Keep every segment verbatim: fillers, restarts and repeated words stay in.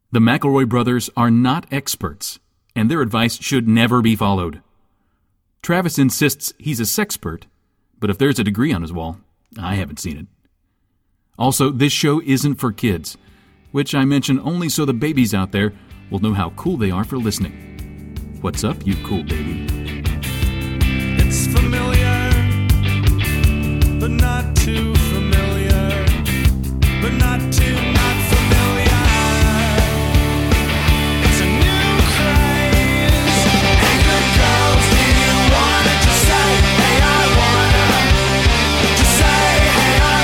The McElroy brothers are not experts, and their advice should never be followed. Travis insists he's a sexpert, but if there's a degree on his wall, I haven't seen it. Also, this show isn't for kids, which I mention only so the babies out there will know how cool they are for listening. What's up, you cool baby? It's familiar, but not too familiar, but not too not familiar. It's a new craze. Hey, good girls, do you wanna just say, hey, I wanna? Just say, hey, I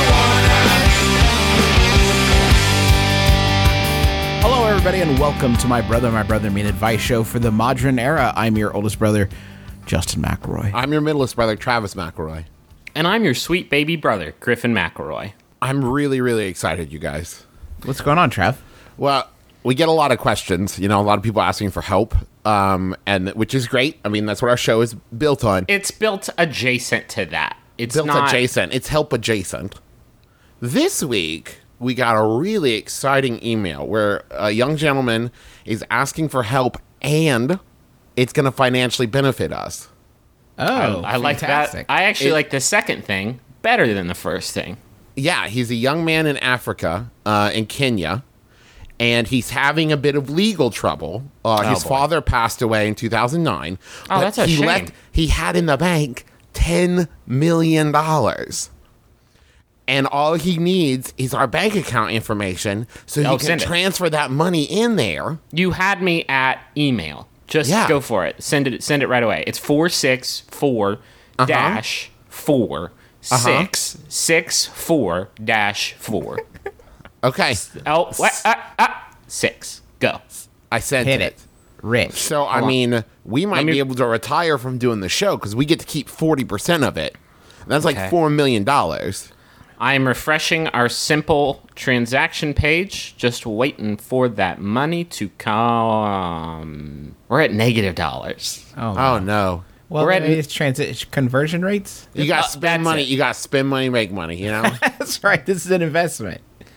wanna. Hello, everybody, and welcome to My Brother, My Brother Me Advice Show for the modern era. I'm your oldest brother, Justin McElroy. I'm your middleest brother, Travis McElroy. And I'm your sweet baby brother, Griffin McElroy. I'm really, really excited, you guys. What's going on, Trav? Well, we get a lot of questions. You know, a lot of people asking for help, um, and which is great. I mean, that's what our show is built on. It's built adjacent to that. It's built not adjacent. It's help adjacent. This week, we got a really exciting email where a young gentleman is asking for help, and it's going to financially benefit us. Oh, I, I like that. I actually It- like the second thing better than the first thing. Yeah, he's a young man in Africa, uh, in Kenya, and he's having a bit of legal trouble. Uh, Oh, his boy. father passed away in two thousand nine. Oh, but that's a he shame. Left, he had in the bank ten million dollars. And all he needs is our bank account information so he Oh, can send it. transfer that money in there. You had me at email. Just Yeah. go for it. Send it. Send it right away. It's four six four dash four six six four dash four. Okay, Oh, what? Uh, uh, six. Go. I sent Hit it. it. Rich. So, I Hold on. mean, we might me- be able to retire from doing the show because we get to keep forty percent of it. That's like Okay. four million dollars. I am refreshing our simple transaction page, just waiting for that money to come. We're at negative dollars. Oh, Oh, no. well, we're at- maybe it's transit conversion rates. You got Uh, to spend that's money. it. You got to spend money, make money, you know? That's right. This is an investment.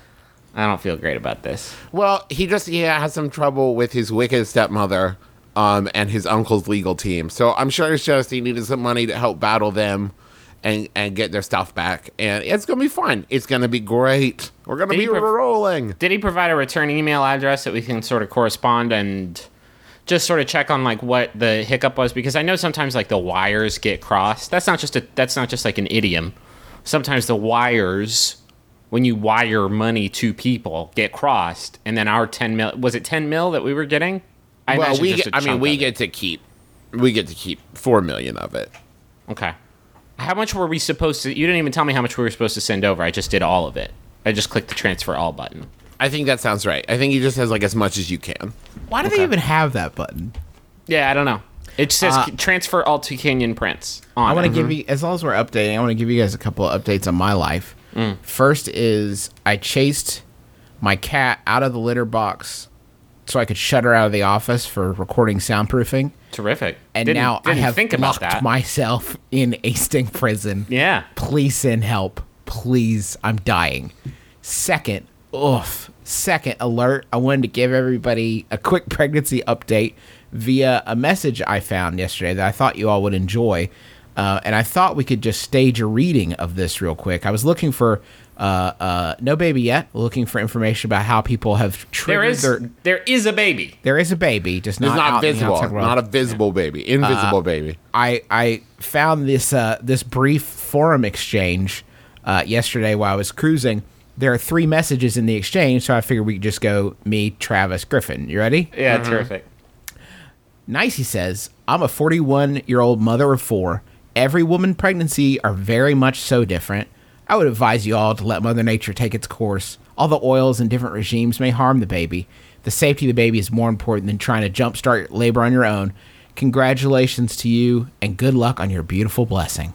I don't feel great about this. Well, he just he has some trouble with his wicked stepmother um, and his uncle's legal team. So I'm sure it's just he needed some money to help battle them and, and get their stuff back. And it's going to be fun. It's going to be great. We're going to Did be he prov- rolling. Did he provide a return email address that we can sort of correspond and just sort of check on like what the hiccup was? Because I know sometimes like the wires get crossed. That's not just a that's not just like an idiom. Sometimes the wires, when you wire money to people, get crossed, and then our ten mil was it ten mil that we were getting? I Well, imagine we just get, a I mean, chunk we of it. get to keep we get to keep four million of it. Okay. How much were we supposed to? You didn't even tell me how much we were supposed to send over. I just did all of it. I just clicked the transfer all button. I think that sounds right. I think he just has like as much as you can. Why do they even have that button? Yeah, I don't know. It says Uh, transfer all to Kenyan Prince. On I want to it. give you, as long as we're updating, I want to give you guys a couple of updates on my life. First is I chased my cat out of the litter box so I could shut her out of the office for recording soundproofing. Terrific. And Didn't- now I didn't have think about locked that. myself in a stink prison. Yeah. Please send help. Please, I'm dying. Second, oof. Second alert, I wanted to give everybody a quick pregnancy update via a message I found yesterday that I thought you all would enjoy. Uh, and I thought we could just stage a reading of this real quick. I was looking for uh, uh, no baby yet, looking for information about how people have There triggered is their... there is a baby. There is a baby, just It's not, not out in the visible. outside world. Not a visible baby. Invisible baby. I I found this uh, this brief forum exchange uh, yesterday while I was cruising. There are three messages in the exchange, so I figured we could just go me, Travis, Griffin. You ready? Yeah, terrific. Nice, he says. I'm a forty-one-year-old mother of four. Every woman pregnancy are very much so different. I would advise you all to let Mother Nature take its course. All the oils and different regimes may harm the baby. The safety of the baby is more important than trying to jumpstart labor on your own. Congratulations to you, and good luck on your beautiful blessing.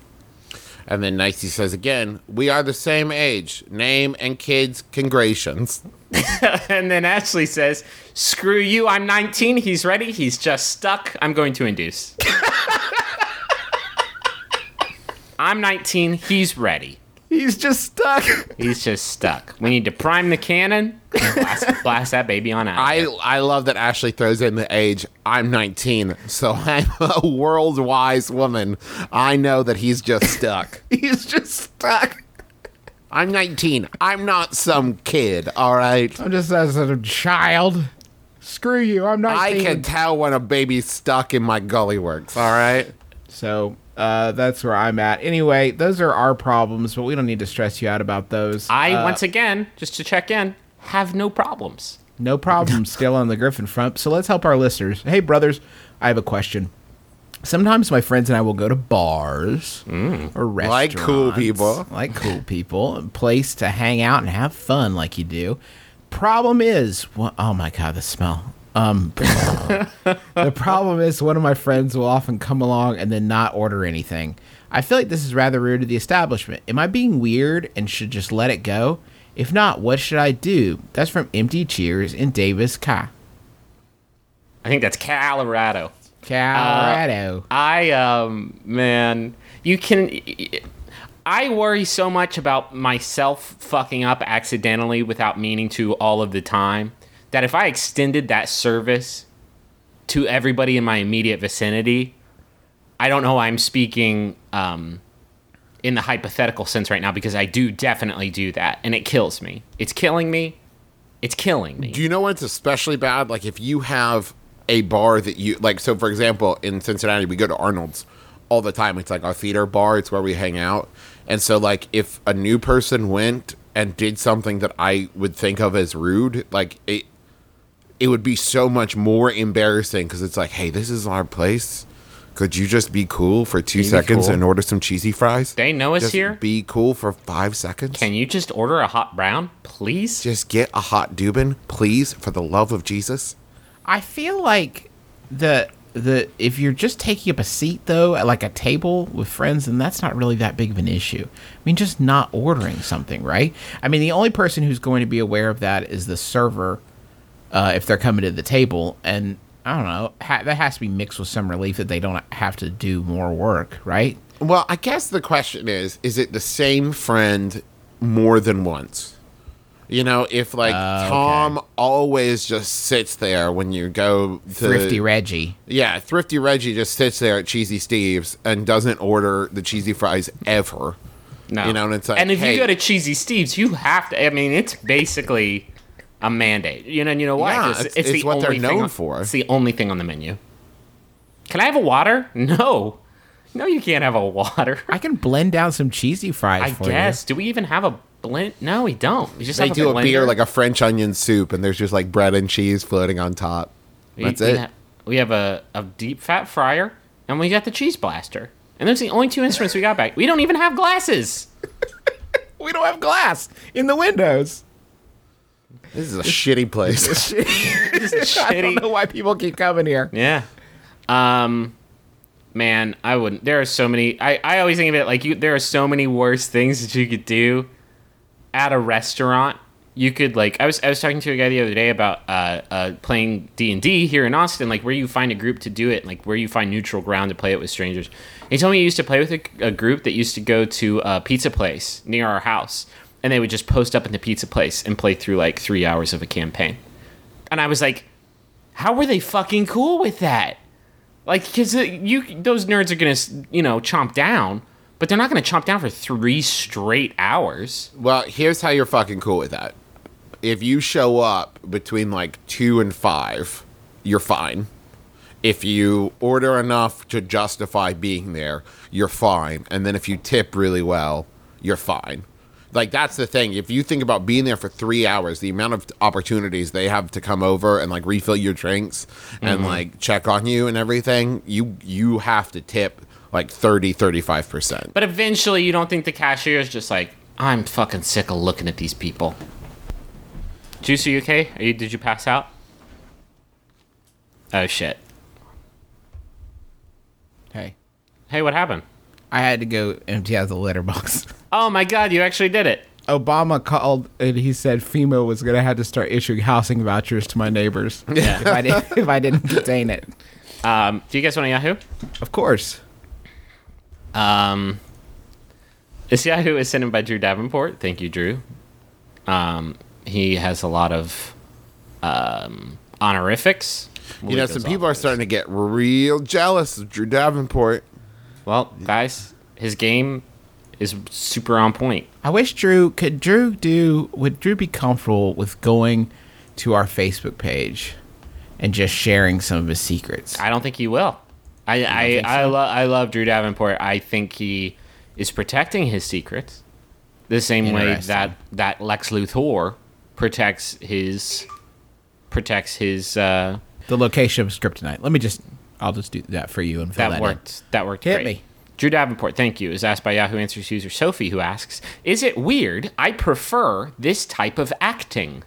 And then Nicey says again, we are the same age. Name and kids, congrations. And then Ashley says, "Screw you, I'm nineteen. He's ready. He's just stuck. I'm going to induce." I'm nineteen. He's ready. He's just stuck. He's just stuck. We need to prime the cannon and blast, blast that baby on out. I I love that Ashley throws in the age. I'm nineteen, so I'm a world wise woman. I know that he's just stuck. He's just stuck. I'm nineteen. I'm not some kid, all right? I'm just as a child. Screw you. I'm not. I can tell when a baby's stuck in my gully works, all right? So uh, that's where I'm at. Anyway, those are our problems, but we don't need to stress you out about those. I Uh, once again, just to check in, have no problems. No problem still on the Griffin front. So let's help our listeners. Hey, brothers, I have a question. Sometimes my friends and I will go to bars or restaurants. Like cool people. Like cool people. A place to hang out and have fun like you do. Problem is, well, oh my God, the smell. Um, the problem is one of my friends will often come along and then not order anything. I feel like this is rather rude to the establishment. Am I being weird and should just let it go? If not, what should I do? That's from Empty Cheers in Davis, Ca. I think that's Colorado. Colorado. I um man, you can. I worry so much about myself fucking up accidentally without meaning to all of the time that if I extended that service to everybody in my immediate vicinity, I don't know. I'm speaking um, in the hypothetical sense right now because I do definitely do that, and it kills me. It's killing me. It's killing me. Do you know when it's especially bad? Like if you have a bar that you like, so for example, in Cincinnati, we go to Arnold's all the time. It's like our theater bar. It's where we hang out. And so like if a new person went and did something that I would think of as rude, like it, it would be so much more embarrassing because it's like, hey, this is our place. Could you just be cool for two Be seconds cool. and order some cheesy fries? They know us Just here. Be cool for five seconds. Can you just order a hot brown, please? Just get a hot Dubin, please, for the love of Jesus? I feel like the the if you're just taking up a seat though at like a table with friends, then that's not really that big of an issue. I mean, just not ordering something, right? I mean, the only person who's going to be aware of that is the server uh, if they're coming to the table, and I don't know, ha- that has to be mixed with some relief that they don't have to do more work, right? Well, I guess the question is, is it the same friend more than once? You know, if like Uh, Tom okay. always just sits there when you go to Thrifty Reggie. Yeah, Thrifty Reggie just sits there at Cheesy Steve's and doesn't order the cheesy fries ever. No. You know, and it's like, and if hey- you go to Cheesy Steve's, you have to. I mean, it's basically a mandate. You know, and you know why? Yeah, 'Cause it's- it's the what they're only thing known on- for. It's the only thing on the menu. Can I have a water? No, no, you can't have a water. I can blend down some cheesy fries I for guess. Do we even have a blend? No, we don't. We just They have do a, a beer blender. like a French onion soup, and there's just like bread and cheese floating on top. We- That's we it. ha- we have a, a deep fat fryer, and we got the cheese blaster. And those are the only two instruments we got back. We don't even have glasses. We don't have glass in the windows. This is a shitty place. This is I don't shitty. know why people keep coming here. Yeah. Um, man, I wouldn't. There are so many. I, I always think of it like you. There are so many worse things that you could do at a restaurant. You could like. I was I was talking to a guy the other day about uh, uh playing D and D here in Austin. Like where you find a group to do it. Like where you find neutral ground to play it with strangers. He told me he used to play with a, a group that used to go to a pizza place near our house, and they would just post up in the pizza place and play through like three hours of a campaign. And I was like, how were they fucking cool with that? Like, because you, those nerds are gonna, you know, chomp down, but they're not gonna chomp down for three straight hours. Well, here's how you're fucking cool with that. If you show up between like two and five, you're fine. If you order enough to justify being there, you're fine. And then if you tip really well, you're fine. Like, that's the thing. If you think about being there for three hours, the amount of opportunities they have to come over and like refill your drinks and like check on you and everything, you you have to tip like thirty, thirty-five percent. But eventually, you don't think the cashier is just like, I'm fucking sick of looking at these people. Juice, are you okay? Are you, did you pass out? Oh, shit. Hey, Hey, what happened? I had to go empty out the litter box. Oh, my God, you actually did it. Obama called and he said FEMA was going to have to start issuing housing vouchers to my neighbors if, I didn't, if I didn't contain it. Um, do you guys want a Yahoo? Of course. Um, This Yahoo is sent in by Drew Davenport. Thank you, Drew. Um, he has a lot of um, honorifics. You know, some people are starting to get real jealous of Drew Davenport. Well, guys, his game is super on point. I wish Drew could Drew do would Drew be comfortable with going to our Facebook page and just sharing some of his secrets? I don't think he will. I I think I, so? lo- I love Drew Davenport. I think he is protecting his secrets the same way Interesting. that that Lex Luthor protects his protects his. Uh, The location of Kryptonite. Let me just I'll just do that for you and fill that, that in. worked. That worked. Hit great. me. Drew Davenport, thank you, is asked by Yahoo Answers user Sophie, who asks, "Is it weird? I prefer this type of acting."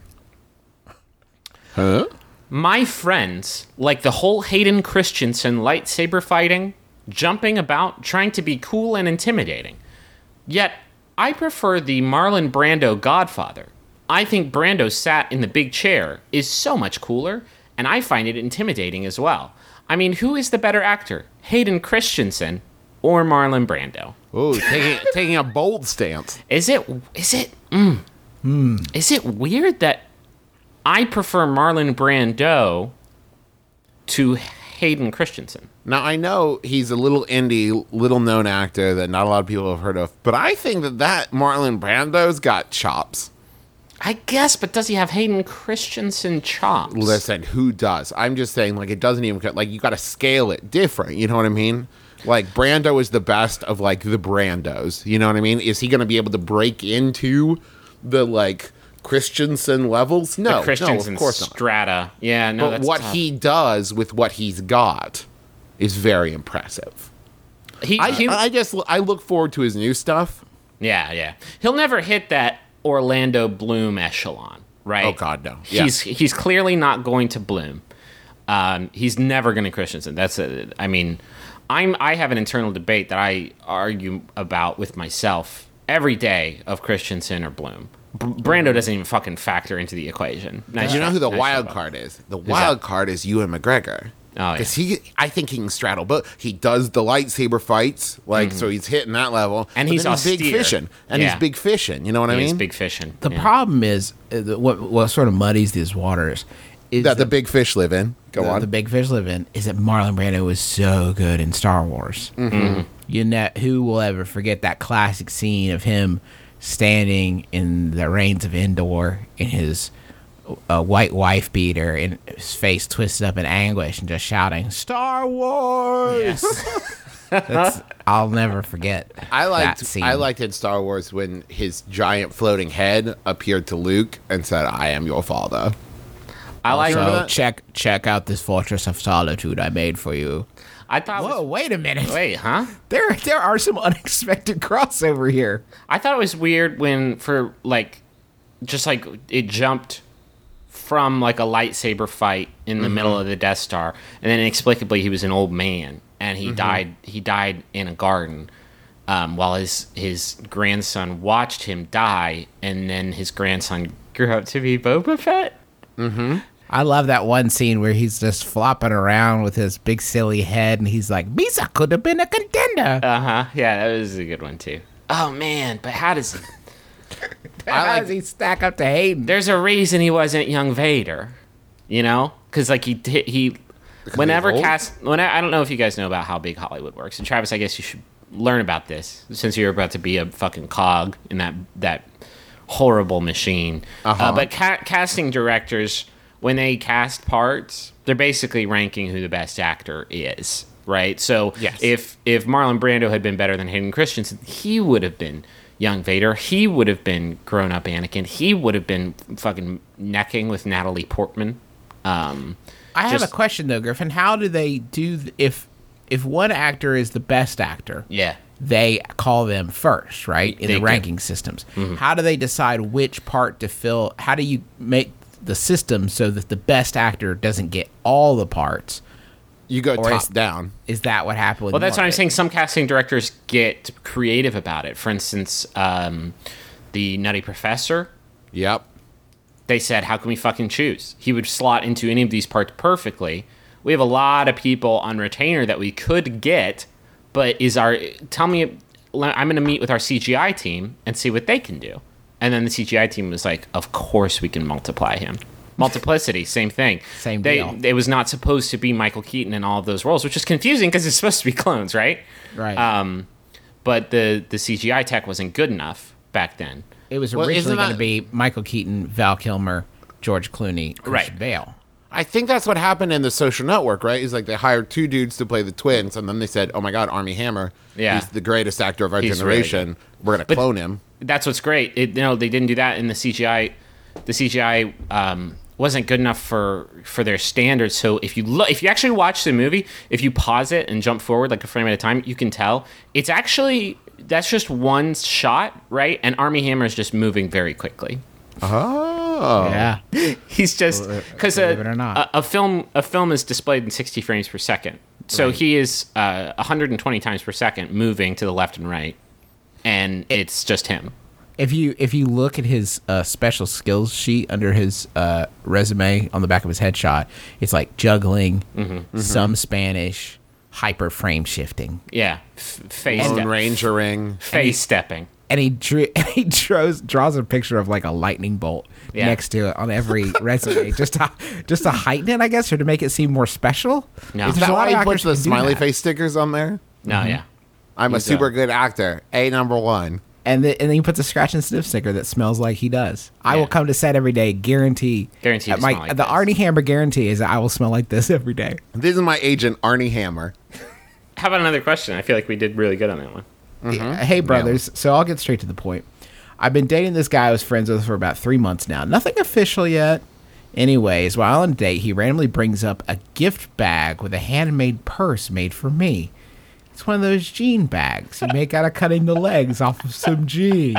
Huh? My friends like the whole Hayden Christensen lightsaber fighting, jumping about, trying to be cool and intimidating. Yet, I prefer the Marlon Brando Godfather. I think Brando sat in the big chair is so much cooler, and I find it intimidating as well. I mean, who is the better actor, Hayden Christensen or Marlon Brando? Oh, taking taking a bold stance. Is it is it mm, is it weird that I prefer Marlon Brando to Hayden Christensen? Now, I know he's a little indie, little known actor that not a lot of people have heard of, but I think that that Marlon Brando's got chops. I guess, but does he have Hayden Christensen chops? Listen, who does? I'm just saying, like, it doesn't even, like, you got to scale it different. You know what I mean? Like, Brando is the best of, like, the Brandos. You know what I mean? Is he going to be able to break into the, like, Christensen levels? No, the Christensen no, of course not. strata. Yeah, no, But that's what tough. he does with what he's got is very impressive. he, I, he I just, I look forward to his new stuff. yeah, yeah. He'll never hit that Orlando Bloom echelon, right? Oh, God, no. Yeah. He's he's clearly not going to Bloom. Um, he's never going to Christensen. That's a, I mean, I'm I have an internal debate that I argue about with myself every day of Christensen or Bloom. B- Brando doesn't even fucking factor into the equation. Nice You know try. who the Nice wild try, Bob. card is? The wild card is Ewan McGregor. Oh, yeah. Because he, I think he can straddle, but he does the lightsaber fights, like so he's hitting that level, And But he's then big austere. fishing, and Yeah. he's big fishing. You know what I He's mean? big fishing. The yeah. problem is uh, the- what what sort of muddies these waters is that the big fish live in. Go the, on. the big fish live in is that Marlon Brando was so good in Star Wars. Mm-hmm. You know, who will ever forget that classic scene of him standing in the rains of Endor in his uh, white wife beater and his face twisted up in anguish and just shouting Star Wars. That's, I'll never forget. I that liked scene. I liked in Star Wars when his giant floating head appeared to Luke and said, "I am your father." I like. Remember So that? check check out this fortress of solitude I made for you. I thought. it Whoa, was, wait a minute. wait, huh? There there are some unexpected crossover here. I thought it was weird when for like, just like it jumped from like a lightsaber fight in the middle of the Death Star, and then inexplicably he was an old man and he died. He died in a garden, um, while his his grandson watched him die, and then his grandson grew up to be Boba Fett. I love that one scene where he's just flopping around with his big silly head and he's like, Misa could have been a contender. Uh huh. Yeah, that was a good one too. Oh man, but how does he? How like- does he stack up to Hayden? There's a reason he wasn't young Vader, you know, because like he he, he whenever old? cast when I don't know if you guys know about how big Hollywood works. And Travis, I guess you should learn about this since you're about to be a fucking cog in that that horrible machine. Uh-huh. Uh, but ca- casting directors, when they cast parts, they're basically ranking who the best actor is, right? So Yes. if if Marlon Brando had been better than Hayden Christensen, he would have been young Vader. He would have been grown up Anakin. He would have been fucking necking with Natalie Portman. Um, I have just- a question though, Griffin. How do they do th- if if one actor is the best actor? yeah. They call them first, right? In They the do. ranking systems. How do they decide which part to fill? How do you make the system so that the best actor doesn't get all the parts? You go Or top is- down. Is that what happened with Well, that's what I'm Marvel? saying. Some casting directors get creative about it. For instance, um, the Nutty Professor, Yep. they said, how can we fucking choose? He would slot into any of these parts perfectly. We have a lot of people on retainer that we could get, but is our tell me le- I'm going to meet with our C G I team and see what they can do. And then the C G I team was like, of course we can multiply him. Multiplicity, same thing. Same they, deal. It was not supposed to be Michael Keaton in all of those roles, which is confusing because it's supposed to be clones, right? Right. Um, but the, the C G I tech wasn't good enough back then. It was Well, originally isn't going to that- be Michael Keaton, Val Kilmer, George Clooney, Christian Right. Bale. I think that's what happened in The Social Network, right? Is like they hired two dudes to play the twins, and then they said, "Oh my God, Armie Hammer, Yeah. he's the greatest actor of our He's really generation. We're gonna clone him." That's what's great. It, you know, they didn't do that in the C G I. The C G I um, wasn't good enough for for their standards. So if you look, if you actually watch the movie, if you pause it and jump forward like a frame at a time, you can tell it's actually that's just one shot, right? And Armie Hammer is just moving very quickly. Oh, Yeah. He's just because a, believe it or not. a, a film a film is displayed in sixty frames per second. So he is uh, one hundred twenty times per second moving to the left and right, and it's just him. If you if you look at his uh, special skills sheet under his uh, resume on the back of his headshot, it's like juggling, Mm-hmm. some Spanish, hyper frame shifting, Yeah, F- face Lone step- Rangering. face stepping. and he drew, and he draws draws a picture of like a lightning bolt Yeah. next to it on every resume, just to just to heighten it, I guess, or to make it seem more special. No. Is There's that a lot why of he puts actors the who can do smiley that. face stickers on there? No, yeah. I'm a He's, super uh, good actor. A number one. And, the, and then he puts a scratch and sniff sticker that smells like he does. I Yeah. will come to set every day, guarantee. Guarantee uh, to my, smell like the this. Arnie Hammer guarantee is that I will smell like this every day. This is my agent, Arnie Hammer. How about another question? I feel like we did really good on that one. Uh, Hey, brothers. So I'll get straight to the point. I've been dating this guy I was friends with for about three months now. Nothing official yet. Anyways, while on a date, he randomly brings up a gift bag with a handmade purse made for me. It's one of those jean bags you make out of cutting the legs off of some jeans.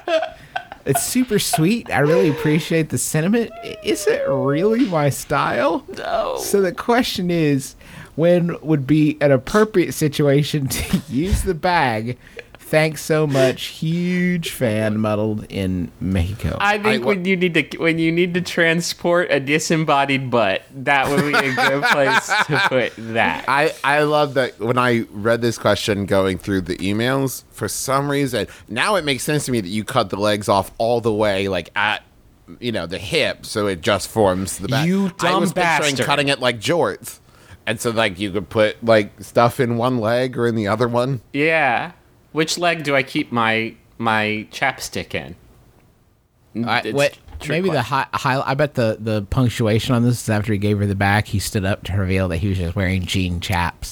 It's super sweet. I really appreciate the sentiment. I- Is it really my style? No. So the question is, when would be an appropriate situation to use the bag? Thanks so much. Huge fan, muddled in Mexico. I think I- when you need to when you need to transport a disembodied butt, that would be a good place to put that. I, I love that when I read this question going through the emails, for some reason, now it makes sense to me that you cut the legs off all the way, like at, you know, the hip, so it just forms the back. You I dumb was picturing bastard. cutting it like jorts. And so, like, you could put, like, stuff in one leg or in the other one. Yeah. Which leg do I keep my my chapstick in? I, It's what, a trick maybe the question. high, high, I bet the, the punctuation on this is after he gave her the bag, he stood up to reveal that he was just wearing jean chaps.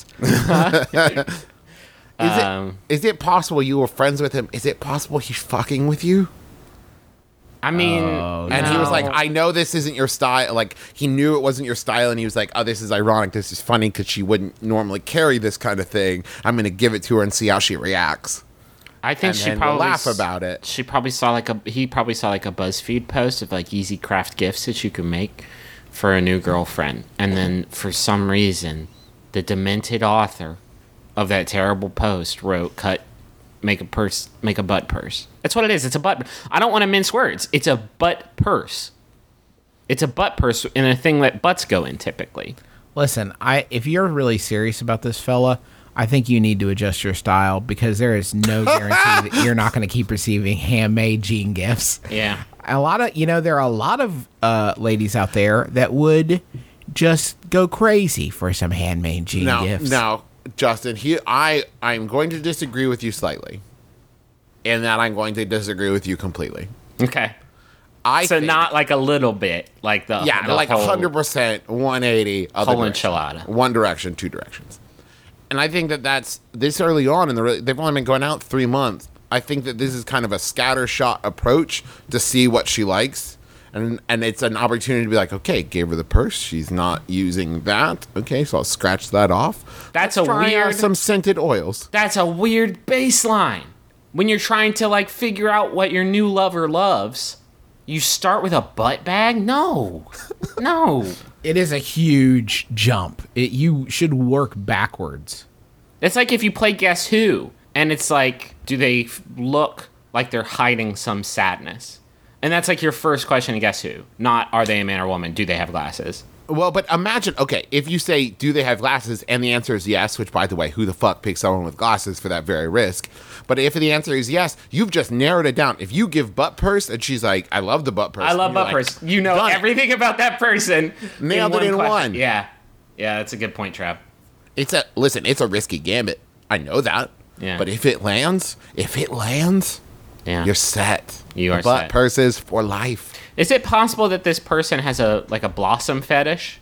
Is, Um, it, is it possible you were friends with him? Is it possible he's fucking with you? I mean, Oh, And he was like, no. I know this isn't your style. Like, he knew it wasn't your style, and he was like, oh, this is ironic. This is funny because she wouldn't normally carry this kind of thing. I'm going to give it to her and see how she reacts. I think and she then we'll probably laugh s- about it. She probably saw like a he probably saw like a BuzzFeed post of like easy craft gifts that you can make for a new girlfriend, and then for some reason, the demented author of that terrible post wrote, "Cut, make a purse, make a butt purse." That's what it is. It's a butt. I don't want to mince words. It's a butt purse. It's a butt purse in a thing that butts go in typically. Listen, I if you're really serious about this fella, I think you need to adjust your style because there is no guarantee that you're not going to keep receiving handmade jean gifts. Yeah. A lot of, you know, there are a lot of uh, ladies out there that would just go crazy for some handmade jean No, gifts. no, Justin, he, I, I'm going to disagree with you slightly. In that I'm going to disagree with you completely. Okay. I So think- not like a little bit, like the Yeah, the like whole- one hundred percent, one eighty, other Whole direction. enchilada. One direction, two directions. And I think that that's, this early on, in the re- they've only been going out three months. I think that this is kind of a scattershot approach to see what she likes. And and it's an opportunity to be like, okay, gave her the purse. She's not using that. Okay, so I'll scratch that off. That's Let's a try out weird- some scented oils. That's a weird baseline. When you're trying to like figure out what your new lover loves, you start with a butt bag? No. No. It is a huge jump. It, you should work backwards. It's like if you play Guess Who, and it's like, do they f- look like they're hiding some sadness? And that's like your first question in Guess Who. Not, are they a man or woman? Do they have glasses? Well, but imagine, okay, if you say, do they have glasses? And the answer is yes, which, by the way, who the fuck picks someone with glasses for that very risk? But if the answer is yes, you've just narrowed it down. If you give butt purse and she's like, I love the butt purse. I love you're butt like, purse. You know done it. everything about that person. Nailed it in question. one. Yeah. Yeah, that's a good point, Trav. It's a, listen, it's a risky gambit. I know that. Yeah. But if it lands, if it lands, Yeah. you're set. You are butt set. purses for life. Is it possible that this person has a like a blossom fetish?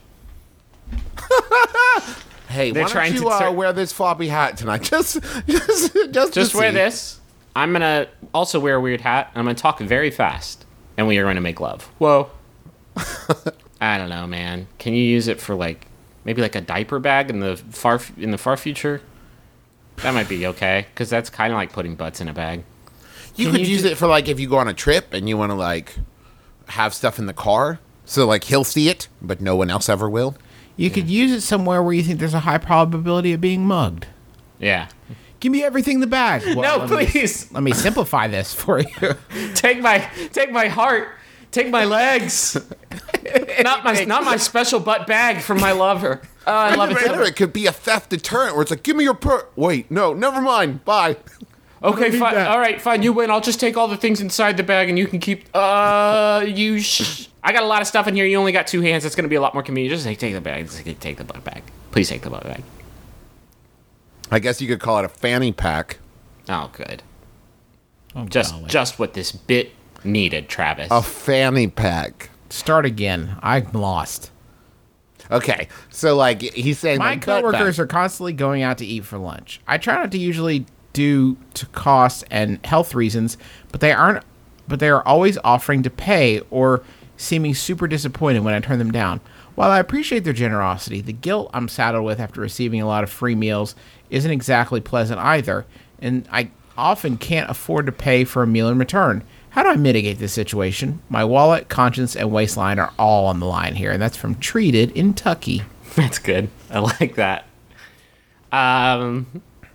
Hey, They're why trying don't to you uh, tur- wear this floppy hat tonight? Just, just, just, Just to wear see. this. I'm gonna also wear a weird hat, and I'm gonna talk very fast, and we are going to make love. Whoa. I don't know, man. Can you use it for like maybe like a diaper bag in the far in the far future? That might be okay, because that's kind of like putting butts in a bag. You Can could you use ju- it for like if you go on a trip and you want to like have stuff in the car, so like he'll see it, but no one else ever will. You could use it somewhere where you think there's a high probability of being mugged. Yeah. Give me everything in the bag. Well, No, let me- please. let me simplify this for you. Take my take my heart. Take my legs. not my not my special butt bag from my lover. Oh, I love it. so Or much. it could be a theft deterrent where it's like, give me your purse. Wait, no, never mind. Bye. Okay, need fine. that. All right, fine. You win. I'll just take all the things inside the bag, and you can keep. Uh, you. Sh- I got a lot of stuff in here. You only got two hands. It's gonna be a lot more convenient. Just take, take the bag. Just take take the butt bag. Please take the butt bag. I guess you could call it a fanny pack. Oh, good. Oh, Just golly. just what this bit needed, Travis. A fanny pack. Start again. I'm lost. Okay, so like he's saying, My like, butt coworkers bag. are constantly going out to eat for lunch. I try not to usually do to cost and health reasons, but they aren't. But they are always offering to pay or seeming super disappointed when I turn them down. While I appreciate their generosity, the guilt I'm saddled with after receiving a lot of free meals isn't exactly pleasant either, and I often can't afford to pay for a meal in return. How do I mitigate this situation? My wallet, conscience, and waistline are all on the line here, and that's from Treated in Tucky. That's good. I like that. Um,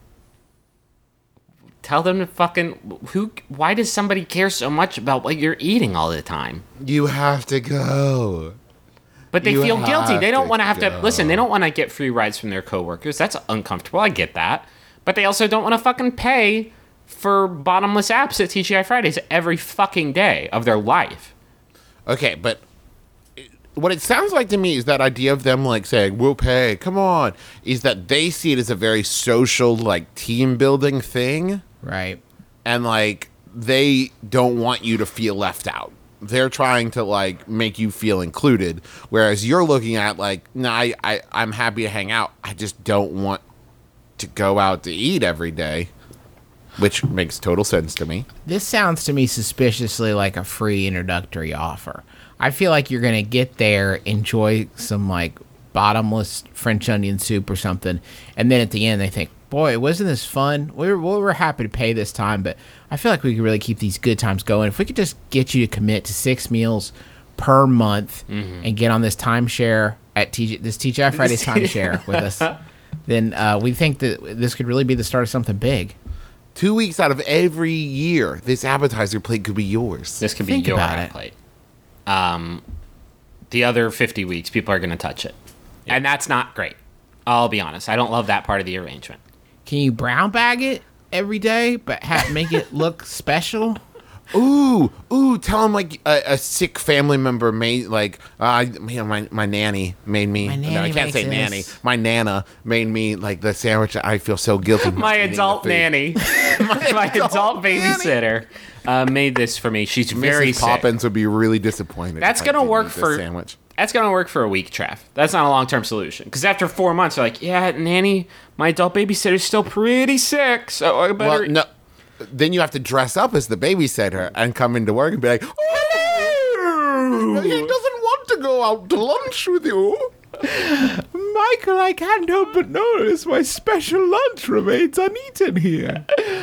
tell them to fucking who. Why does somebody care so much about what you're eating all the time? You have to go. But they You feel guilty. have They don't to want to have to go. listen. They don't want to get free rides from their coworkers. That's uncomfortable. I get that. But they also don't want to fucking pay for bottomless apps at T G I Fridays every fucking day of their life. Okay, but it- what it sounds like to me is that idea of them like saying, we'll pay, come on, is that they see it as a very social, like team building thing. Right. And like they don't want you to feel left out. They're trying to like make you feel included. Whereas you're looking at like, no, I, I, I'm happy to hang out. I just don't want to go out to eat every day. Which makes total sense to me. This sounds to me suspiciously like a free introductory offer. I feel like you're going to get there, enjoy some like bottomless French onion soup or something, and then at the end they think, boy, wasn't this fun? We were, we were happy to pay this time, but I feel like we could really keep these good times going. If we could just get you to commit to six meals per month and get on this timeshare at T G, this T G I Fridays timeshare with us, then uh, we think that this could really be the start of something big. Two weeks out of every year, this appetizer plate could be yours. This could be Think your about it. plate. Um, the other fifty weeks, people are going to touch it. And that's not great. I'll be honest. I don't love that part of the arrangement. Can you brown bag it every day, but ha- make it look special? Ooh, ooh, tell him like a, a sick family member made like uh you know, my my nanny made me My no, I nanny can't say makes nanny. this. My nana made me like the sandwich. I feel so guilty. My not eating the adult food. nanny, my adult babysitter, uh, made this for me. She's very Missus sick. Poppins would be really disappointed. That's if I gonna didn't work eat this for- sandwich. That's gonna work for a week, Trev. That's not a long-term solution. Because after four months, you're like, yeah, nanny, my adult babysitter's still pretty sick, so I better. Well, no. Then you have to dress up as the babysitter and come into work and be like, oh, he doesn't want to go out to lunch with you. Michael, I can't help but notice my special lunch remains uneaten here.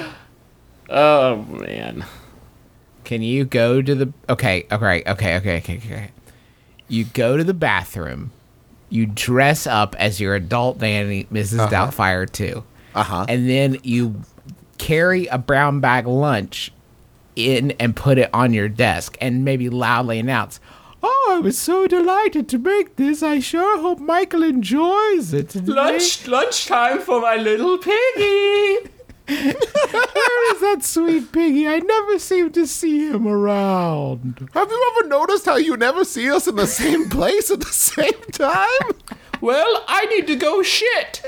Oh man. Can you go to the... Okay, okay, okay, okay, okay, okay. You go to the bathroom. You dress up as your adult nanny, Missus Doubtfire too. Uh-huh. And then you carry a brown bag lunch in and put it on your desk and maybe loudly announce, oh, I was so delighted to make this. I sure hope Michael enjoys it. Lunch, lunchtime for my little piggy. Where is that sweet piggy? I never seem to see him around. Have you ever noticed how you never see us in the same place at the same time? Well, I need to go shit.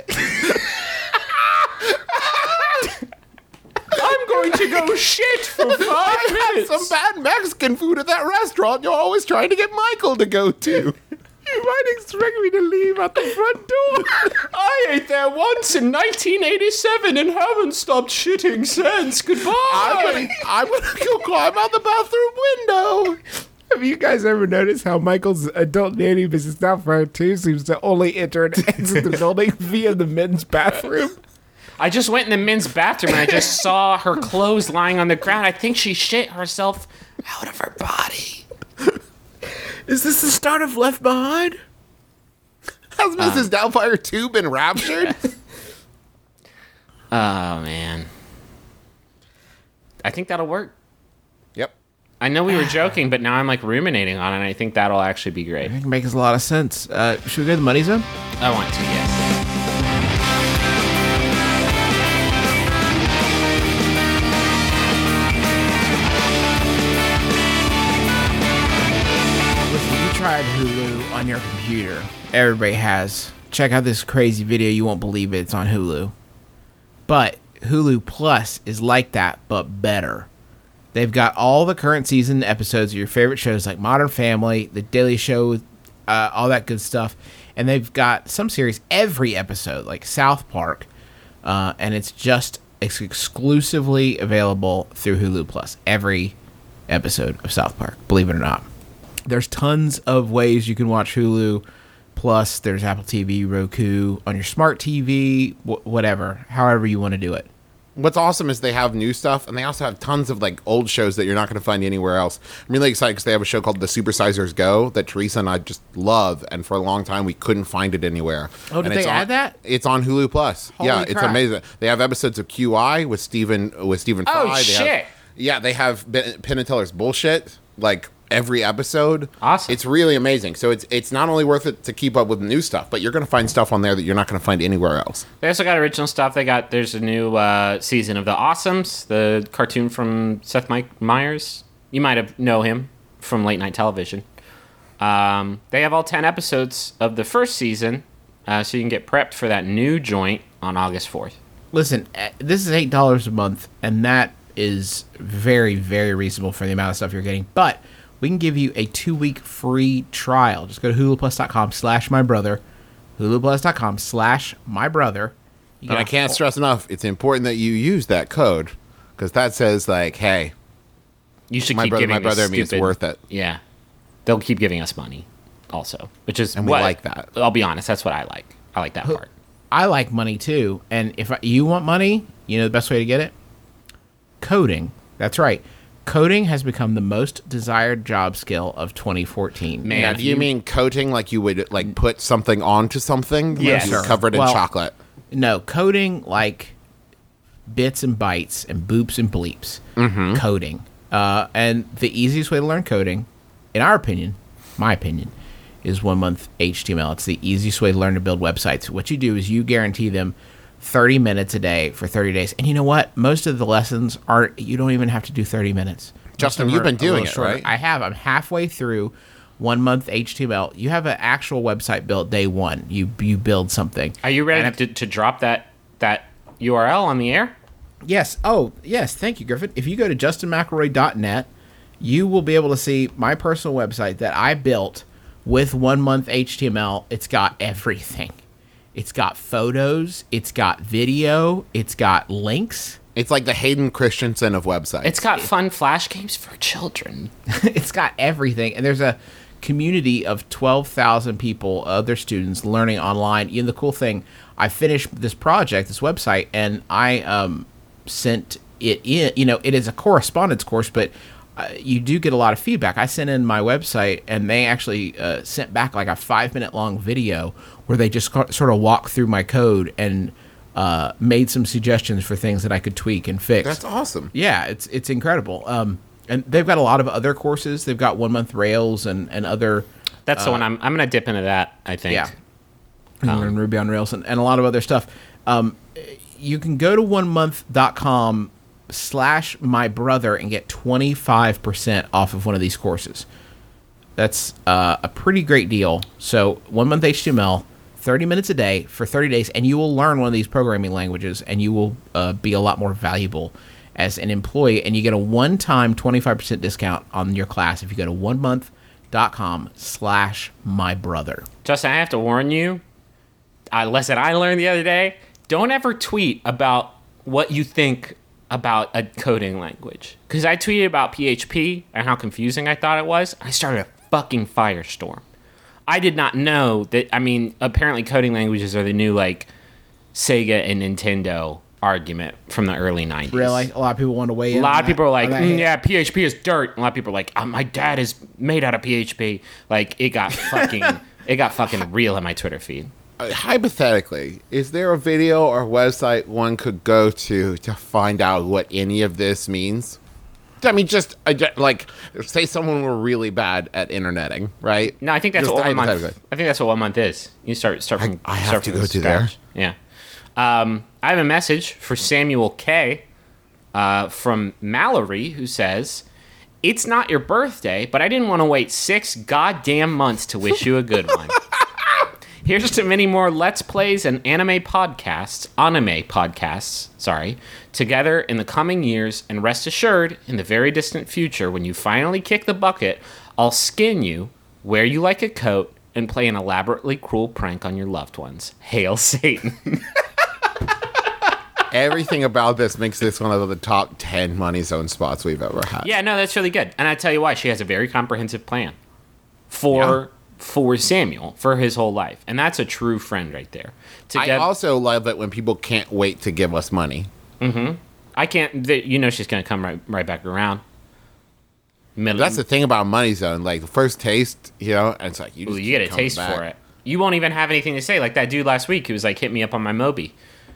I'm going to go shit for five minutes. Some bad Mexican food at that restaurant you're always trying to get Michael to go to. You might expect me to leave out the front door. I ate there once in nineteen eighty-seven and haven't stopped shitting since. Goodbye. I'm gonna, I'm gonna go climb out the bathroom window. Have you guys ever noticed how Michael's adult nanny Missus Doubtfire two seems to only enter and exit the building via the men's bathroom? I just went in the men's bathroom and I just saw her clothes lying on the ground. I think she shit herself out of her body. Is this the start of Left Behind? Has Missus Doubtfire two been raptured? Oh, man. I think that'll work. Yep. I know we were joking, but now I'm like ruminating on it, and I think that'll actually be great. It makes a lot of sense. Uh, should we go to the money zone? I want to, yes. Listen, you tried Hulu on your computer. Everybody has. Check out this crazy video. You won't believe it. It's on Hulu. But Hulu Plus is like that, but better. They've got all the current season episodes of your favorite shows like Modern Family, The Daily Show, uh, all that good stuff. And they've got some series every episode, like South Park. Uh, and it's just it's exclusively available through Hulu Plus. Every episode of South Park, believe it or not. There's tons of ways you can watch Hulu Plus. There's Apple T V, Roku, on your smart T V, wh- whatever, however you want to do it. What's awesome is they have new stuff, and they also have tons of like old shows that you're not going to find anywhere else. I'm really excited because they have a show called The Supersizers Go that Teresa and I just love, and for a long time we couldn't find it anywhere. Oh, did And it's they on- add that? It's on Hulu Plus. Holy yeah, it's crap. amazing. They have episodes of Q I with Stephen with Stephen Fry. Oh, They shit. Have, yeah, they have Ben- Penn and Teller's bullshit like every episode. Awesome. It's really amazing. So it's it's not only worth it to keep up with new stuff, but you're going to find stuff on there that you're not going to find anywhere else. They also got original stuff. They got there's a new uh, season of The Awesomes, the cartoon from Seth Mike Myers. You might have know him from late night television. Um, they have all ten episodes of the first season, uh, so you can get prepped for that new joint on August fourth. Listen, uh, this is eight dollars a month, and that is very, very reasonable for the amount of stuff you're getting. But we can give you a two-week free trial. Just go to huluplus.com slash my brother, huluplus.com slash my brother. You And I get a can't full- stress enough, it's important that you use that code because that says like, hey, You should my keep brother, giving my us brother, and me, it's stupid- worth it. Yeah, they'll keep giving us money, also, which is And we what- like that. I'll be honest, that's what I like. I like that part. I like money too, and if I, you want money, you know the best way to get it? Coding. That's right. Coding has become the most desired job skill of twenty fourteen. Man, Now, do you mean coating like you would like put something onto something? Like Yes. you were covered in Well- chocolate. No, coding like bits and bytes and boops and bleeps. Mm-hmm. Coding. Uh, and the easiest way to learn coding, in our opinion, my opinion, is one month H T M L. It's the easiest way to learn to build websites. What you do is you guarantee them thirty minutes a day for thirty days. And you know what? Most of the lessons are, you don't even have to do thirty minutes. Most Justin, of them you've are been a doing little it, shorter. right? I have. I'm halfway through one month H T M L. You have an actual website built day one. You you build something. Are you ready And to, to drop that that U R L on the air? Yes. Oh, yes. Thank you, Griffin. If you go to justin mcelroy dot net, you will be able to see my personal website that I built with one month H T M L. It's got everything. It's got photos. It's got video. It's got links. It's like the Hayden Christensen of websites. It's got fun flash games for children. It's got everything. And there's a community of twelve thousand people, other students, learning online. You know, the cool thing, I finished this project, this website, and I um, sent it in. You know, it is a correspondence course, but uh, you do get a lot of feedback. I sent in my website, and they actually uh, sent back like a five-minute long video where they just ca- sort of walked through my code and uh, made some suggestions for things that I could tweak and fix. That's awesome. Yeah, it's it's incredible. Um, and they've got a lot of other courses. They've got one month Rails and, and other That's the one I'm I'm gonna dip into that, I think. Yeah. And learn Ruby on Rails and, and a lot of other stuff. Um, you can go to one month dot com slash my brother and get twenty-five percent off of one of these courses. That's uh, a pretty great deal. So one month H T M L, thirty minutes a day for thirty days, and you will learn one of these programming languages, and you will uh, be a lot more valuable as an employee. And you get a one-time twenty-five percent discount on your class if you go to one month dot com slash my brother. Justin, I have to warn you. A lesson I learned the other day: don't ever tweet about what you think about a coding language. Because I tweeted about P H P and how confusing I thought it was. I started a fucking firestorm. I did not know that. I mean, apparently coding languages are the new like Sega and Nintendo argument from the early nineties. Really? A lot of people want to weigh in. A lot on of people that- are like, on that? mm, yeah, P H P is dirt. A lot of people are like, oh, my dad is made out of P H P. Like, it got fucking, it got fucking real in my Twitter feed. Uh, hypothetically, is there a video or website one could go to to find out what any of this means? I mean, just uh, ju- like, say someone were really bad at interneting, right? No, I think that's Just what one month. hypothetically. I think that's what one month is. You start start from. I have start to from go the to there? scratch. Yeah. Um, I have a message for Samuel K. Uh, from Mallory, who says, "It's not your birthday, but I didn't want to wait six goddamn months to wish you a good one. Here's to many more Let's Plays and anime podcasts, anime podcasts, sorry, together in the coming years, and rest assured, in the very distant future, when you finally kick the bucket, I'll skin you, wear you like a coat, and play an elaborately cruel prank on your loved ones. Hail Satan." Everything about this makes this one of the top ten Money Zone spots we've ever had. Yeah, no, that's really good. And I tell you why, she has a very comprehensive plan for for Samuel, for his whole life. And that's a true friend right there. I Together, also love it when people can't wait to give us money. I can't, the, you know she's going to come right, right back around. Middle, That's the thing about Money Zone. Like, the first taste, you know, and it's like, you, Ooh, just you get a keep coming taste back. for it. You won't even have anything to say. Like that dude last week who was like, hit me up on my Moby.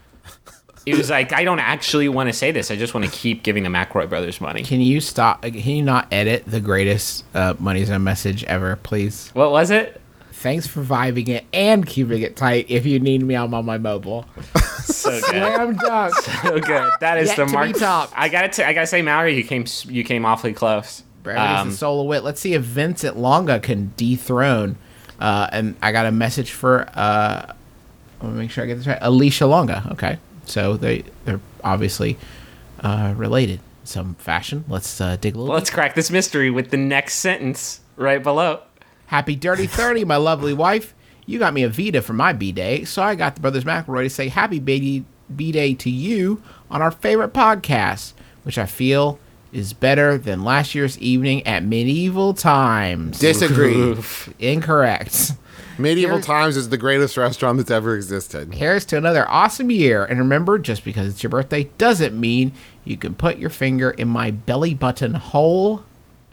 It was like, I don't actually want to say this. I just want to keep giving the McElroy brothers money. Can you stop? Can you not edit the greatest uh, Money Zone message ever, please? What was it? Thanks for vibing it and keeping it tight. If you need me, I'm on my mobile. So good. Slam dunk. So good. That is Yet the to mark. be topped. I gotta, t- I gotta say, Mallory, you came, s- you came awfully close. Brevity's Um, the soul of wit. Let's see if Vincent Longa can dethrone. Uh, and I got a message for. Uh, I want to make sure I get this right. Alicia Longa. Okay, so they they're obviously uh, related in some fashion. Let's uh, dig a little. Let's crack this mystery with the next sentence right below. Happy Dirty thirty, my lovely wife. You got me a Vita for my B-Day, so I got the Brothers McElroy to say happy B- B-Day to you on our favorite podcast, which I feel is better than last year's evening at Medieval Times. Disagree. Incorrect. Medieval Here's- Times is the greatest restaurant that's ever existed. Here's to another awesome year. And remember, just because it's your birthday doesn't mean you can put your finger in my belly button hole.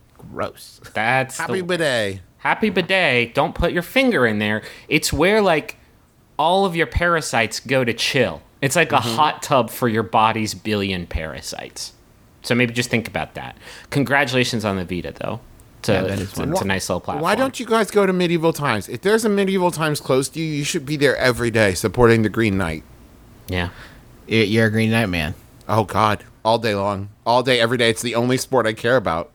Gross. That's Happy the, bidet. happy bidet. Don't put your finger in there. It's where like all of your parasites go to chill. It's like Mm-hmm. a hot tub for your body's billion parasites. So maybe just think about that. Congratulations on the Vita, though. To, Yeah, that is it's, one. it's a nice little platform. Why don't you guys go to Medieval Times? If there's a Medieval Times close to you, you should be there every day supporting the Green Knight. Yeah. Y- You're a Green Knight man. Oh, God. All day long. All day, every day. It's the only sport I care about.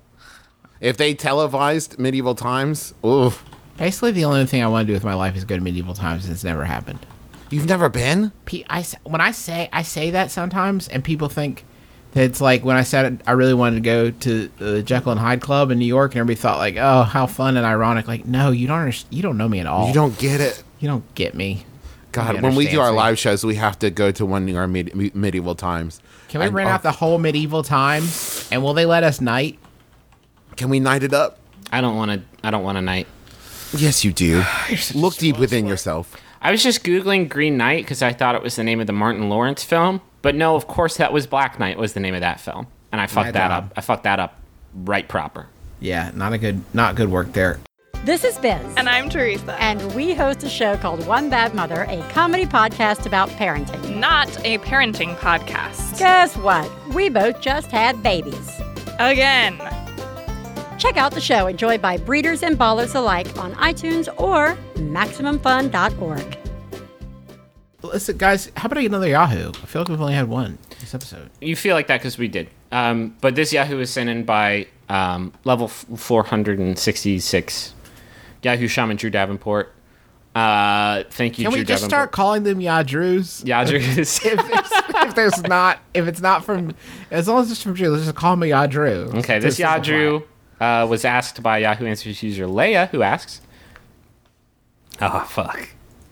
If they televised Medieval Times, ooh. Basically, the only thing I want to do with my life is go to Medieval Times, and it's never happened. You've never been? P- I s- when I say I say that sometimes, and people think that it's like when I said I really wanted to go to the Jekyll and Hyde Club in New York, and everybody thought like, oh, how fun and ironic. Like, no, you don't understand. You don't know me at all. You don't get it. You don't get me. God, Nobody when we do our understands me. live shows, we have to go to one near our med- me- Medieval Times. Can we And, rent oh, out the whole Medieval Times, and will they let us night? Can we night it up? I don't want to. I don't want a night. Yes, you do. Look deep within yourself. I was just Googling Green Knight because I thought it was the name of the Martin Lawrence film. But no, of course, that was Black Knight was the name of that film. And I fucked My that job. up. I fucked that up right proper. Yeah, not a good, not good work there. This is Biz. And I'm Teresa. And we host a show called One Bad Mother, a comedy podcast about parenting. Not a parenting podcast. Guess what? We both just had babies. Again. Check out the show enjoyed by breeders and ballers alike on iTunes or Maximum Fun dot org. Listen, guys, how about another Yahoo? I feel like we've only had one this episode. You feel like that because we did. Um, but this Yahoo is sent in by um, level f- four hundred sixty-six. Yahoo Shaman Drew Davenport. Uh, thank you, Can Drew we just Davenport. start calling them Yadrews? Yadrews. if, there's, if there's not, if it's not from, as long as it's from Drew, let's just call me Yadrew. Okay, this To simplify. Yadrew uh, was asked by Yahoo Answers user Leia, who asks, "Oh fuck,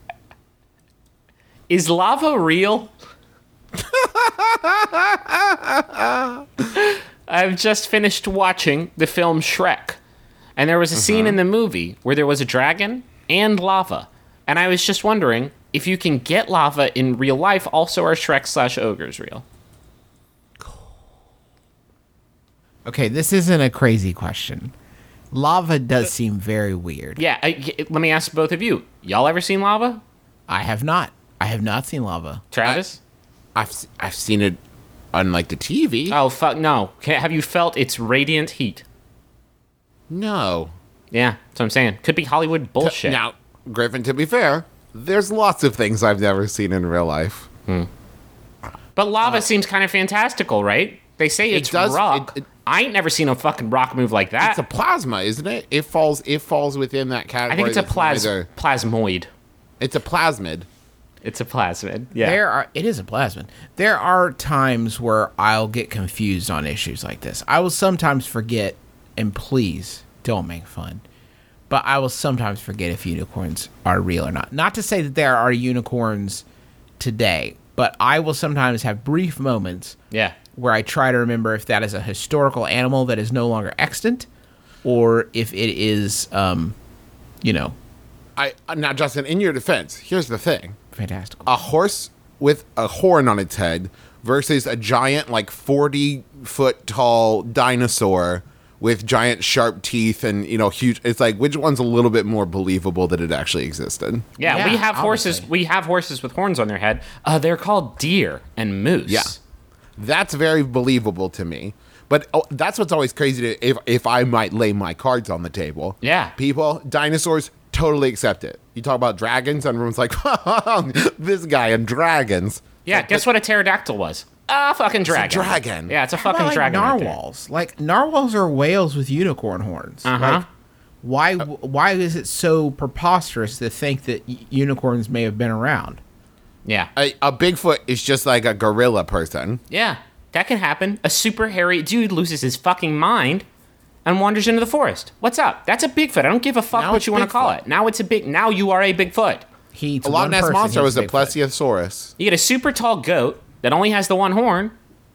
is lava real?" I've just finished watching the film Shrek, and there was a scene in the movie where there was a dragon and lava, and I was just wondering if you can get lava in real life. Also, are Shrek slash ogres real? Okay, this isn't a crazy question. Lava does seem very weird. Yeah, I, let me ask both of you. Y'all ever seen lava? I have not. I have not seen lava. Travis? I've s- I've seen it on like the T V. Oh, fuck, no. Ca- Have you felt its radiant heat? No. Yeah, that's what I'm saying. Could be Hollywood bullshit. Now, Griffin, to be fair, there's lots of things I've never seen in real life. But lava seems kind of fantastical, right? They say it's does- rock. it- it- I ain't never seen a fucking rock move like that. It's a plasma, isn't it? It falls. It falls within that category. I think it's a that's plas- neither- plasmoid. It's a plasmid. It's a plasmid. Yeah. There are. It is a plasmid. There are times where I'll get confused on issues like this. I will sometimes forget, and please don't make fun, but I will sometimes forget if unicorns are real or not. Not to say that there are unicorns today, but I will sometimes have brief moments yeah. where I try to remember if that is a historical animal that is no longer extant, or if it is, um, you know, I now, Justin. In your defense, here's the thing: fantastical. a horse with a horn on its head versus a giant, like forty foot tall dinosaur with giant sharp teeth and you know huge. It's like which one's a little bit more believable that it actually existed? Yeah, Yeah, we have horses. obviously. We have horses with horns on their head. Uh, they're called deer and moose. Yeah. That's very believable to me. But oh, that's what's always crazy to, if if I might lay my cards on the table. Yeah. People, dinosaurs, totally accept it. You talk about dragons, and everyone's like, this guy and dragons. Yeah, guess what a pterodactyl was? A fucking dragon. dragon. Yeah, it's a How about, fucking like, dragon. right there. narwhals. Like narwhals are whales with unicorn horns. Uh-huh. Like, why? Why is it so preposterous to think that y- unicorns may have been around? Yeah. A, a Bigfoot is just like a gorilla person. Yeah, that can happen. A super hairy dude loses his fucking mind and wanders into the forest. What's up? That's a Bigfoot. I don't give a fuck Now what it's you want to call Bigfoot. it. Now it's a big. Now you are a Bigfoot. He eats A Loch one Ness person, monster he's was a Bigfoot. plesiosaurus. You get a super tall goat that only has the one horn.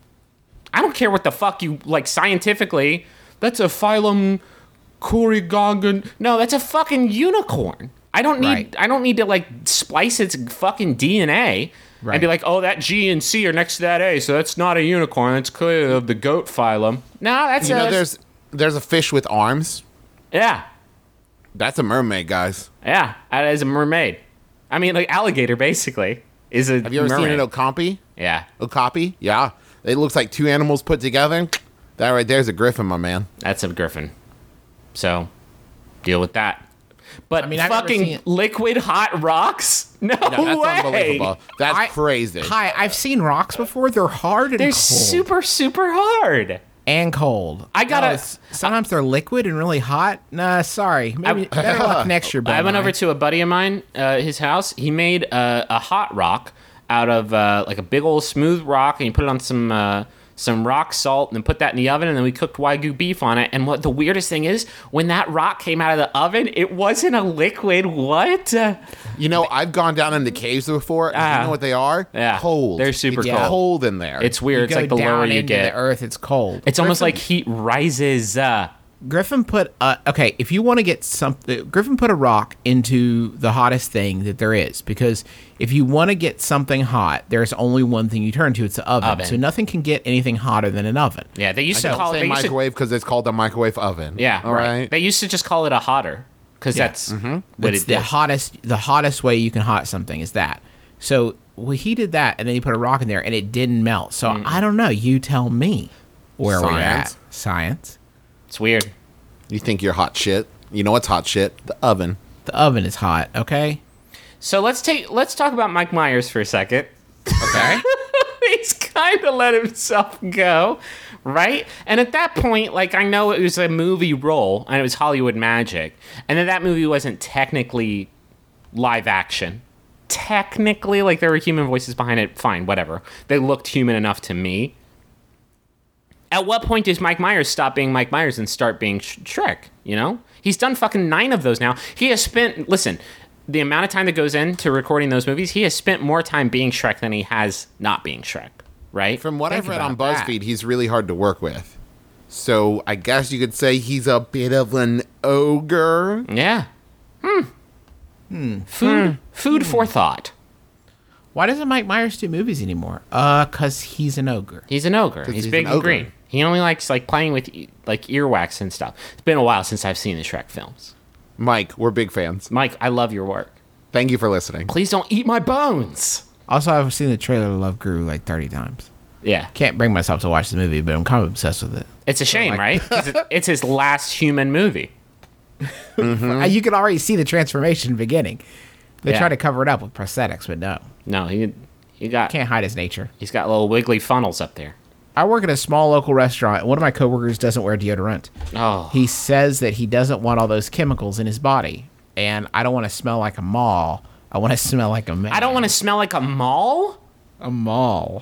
I don't care what the fuck you like scientifically. That's a phylum Corygogon. No, that's a fucking unicorn. I don't need. Right. I don't need to like splice its fucking D N A Right. and be like, oh, that G and C are next to that A, so that's not a unicorn. That's clearly of the goat phylum. No, that's You a, know, there's there's a fish with arms. yeah, That's a mermaid, guys. yeah. That is a mermaid. I mean, like alligator basically is a. Have you ever mermaid. seen an okapi? Yeah, Okapi? Yeah. It looks like two animals put together. That right there's a griffin, my man. that's a griffin. So, deal with that. But mean, I've never fucking seen- liquid hot rocks? No, No, that's way. unbelievable. That's I- crazy. Hi, I've seen rocks before. They're hard and They're cold. super, super hard. and cold. I gotta- No, it's- sometimes they're liquid and really hot. Nah, sorry. Maybe better luck next year. I went Bill over Nye. to a buddy of mine, uh, his house. He made uh, a hot rock out of uh, like a big old smooth rock, and he put it on some uh, some rock salt, and then put that in the oven, and then we cooked Wagyu beef on it. And what the weirdest thing is, when that rock came out of the oven, it wasn't a liquid. What? Uh, You know, I've gone down into caves before. and Ah. you know what they are? Yeah. Cold. They're super it's cold. cold in there. it's You weird. It's go like the down lower you into get, the earth, it's cold. it's almost Griffin- like heat rises. Uh, Griffin put uh, okay. If you want to get something, Griffin put a rock into the hottest thing that there is, because if you want to get something hot, there's only one thing you turn to. It's the oven. Oven. So nothing can get anything hotter than an oven. yeah, they used to Don't call it. say They used to, microwave because it's called a microwave oven. yeah, All right. They used to just call it a hotter because that's what It's it the is. hottest. The hottest way you can hot something is that. So well, he did that, and then he put a rock in there, and it didn't melt. So I don't know. You tell me where we're at. Science. Science. It's weird. You think you're hot shit. You know what's hot shit? The oven. The oven is hot, okay? So let's take let's talk about Mike Myers for a second. Okay. He's kind of let himself go, right? And at that point, like, I know it was a movie role and it was Hollywood Magic, and that that movie wasn't technically live action. Technically, like, there were human voices behind it. Fine, whatever. They looked human enough to me. At what point does Mike Myers stop being Mike Myers and start being Sh- Shrek? You know, he's done fucking nine of those now. He has spent listen. The amount of time that goes into recording those movies, he has spent more time being Shrek than he has not being Shrek, right? From what Think I've read on about that. BuzzFeed, he's really hard to work with. So I guess you could say he's a bit of an ogre. Yeah. Hmm. Hmm. Food. Food for thought. Why doesn't Mike Myers do movies anymore? Uh, cause he's an ogre. He's an ogre. He's, he's big an and ogre. green. He only likes like playing with e- like earwax and stuff. It's been a while since I've seen the Shrek films. Mike, we're big fans. Mike, I love your work. Thank you for listening. Please don't eat my bones. Also, I've seen the trailer to Love Guru like thirty times. Yeah. Can't bring myself to watch the movie, but I'm kind of obsessed with it. It's a shame, like- right? 'Cause it- it's his last human movie. Uh, You can already see the transformation beginning. They Yeah. try to cover it up with prosthetics, but no, No, he he got can't hide his nature. he's got little wiggly funnels up there. I work at a small local restaurant. One of my coworkers doesn't wear deodorant. Oh. He says that he doesn't want all those chemicals in his body, and I don't want to smell like a mall. I want to smell like a man. I don't want to smell like a mall. a mall.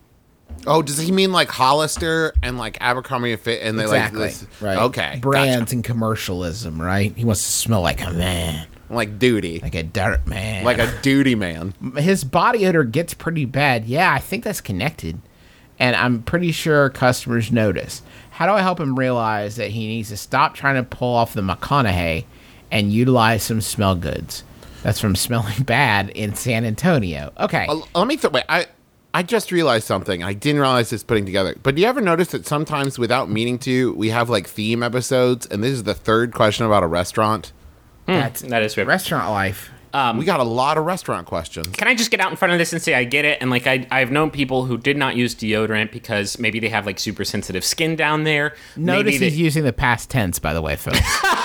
Oh, does he mean like Hollister and like Abercrombie and Fit? And they Exactly. like this? Right. Okay. Brands and commercialism, right? He wants to smell like a man, Gotcha. Like duty. like a dirt man. Like a duty man. His body odor gets pretty bad. Yeah, I think that's connected. And I'm pretty sure customers notice. How do I help him realize that he needs to stop trying to pull off the McConaughey and utilize some smell goods? That's from Smelling Bad in San Antonio. Okay. Uh, let me th- wait. I I just realized something. I didn't realize this putting together. But do you ever notice that sometimes, without meaning to, we have like theme episodes, and this is the third question about a restaurant. That's That is weird. restaurant life. we got a lot of restaurant questions. Can I just get out in front of this and say I get it? And like I, I've known people who did not use deodorant because maybe they have like super sensitive skin down there. Notice maybe he's they, using the past tense, by the way, folks.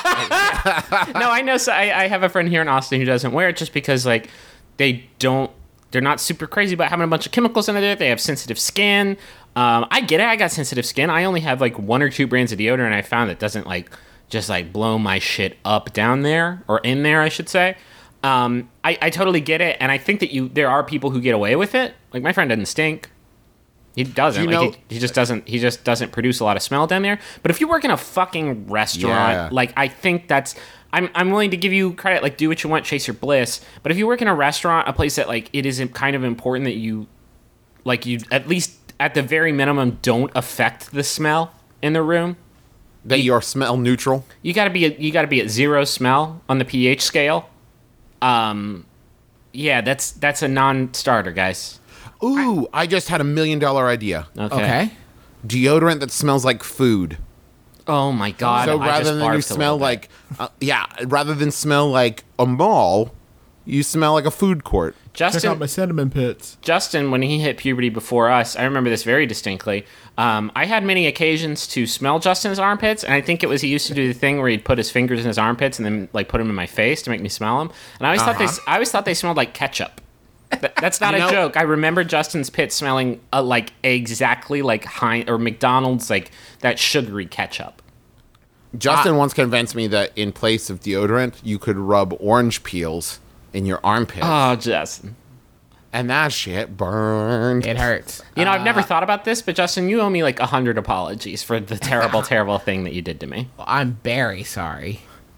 no, I know. So I, I have a friend here in Austin who doesn't wear it just because like they don't. They're not super crazy about having a bunch of chemicals in it. They have sensitive skin. Um, I get it. I got sensitive skin. I only have like one or two brands of deodorant I found that doesn't like just like blow my shit up down there or in there, I should say. Um, I, I totally get it, and I think that you there are people who get away with it. Like my friend doesn't stink. He doesn't. You like know- he, he just doesn't. He just doesn't produce a lot of smell down there. But if you work in a fucking restaurant, Yeah. like I think that's. I'm I'm willing to give you credit. Like do what you want, chase your bliss. But if you work in a restaurant, a place that like it is kind of important that you, like you at least at the very minimum don't affect the smell in the room. That you're smell neutral. You gotta be you gotta be at zero smell on the pH scale. Um, yeah, that's that's a non-starter, guys. Ooh, I, just had a million dollar idea. Okay. Okay. Deodorant that smells like food. Oh my god. so I rather just than you barfed a smell little bit. like, uh, yeah, rather than smell like a mall, you smell like a food court. Justin. cinnamon pits. Justin, when he hit puberty before us, I remember this very distinctly. Um, I had many occasions to smell Justin's armpits, and I think it was he used to do the thing where he'd put his fingers in his armpits and then like put them in my face to make me smell them. And I always thought they, I always thought they smelled like ketchup. That, that's not You a know- joke. I remember Justin's pit smelling uh, like exactly like Heinz or McDonald's, like that sugary ketchup. Justin once convinced me that in place of deodorant, you could rub orange peels in your armpit, Oh, Justin. and that shit burned. It hurts. You know, I've never thought about this, but Justin, you owe me like a hundred apologies for the terrible, terrible thing that you did to me. I'm very sorry.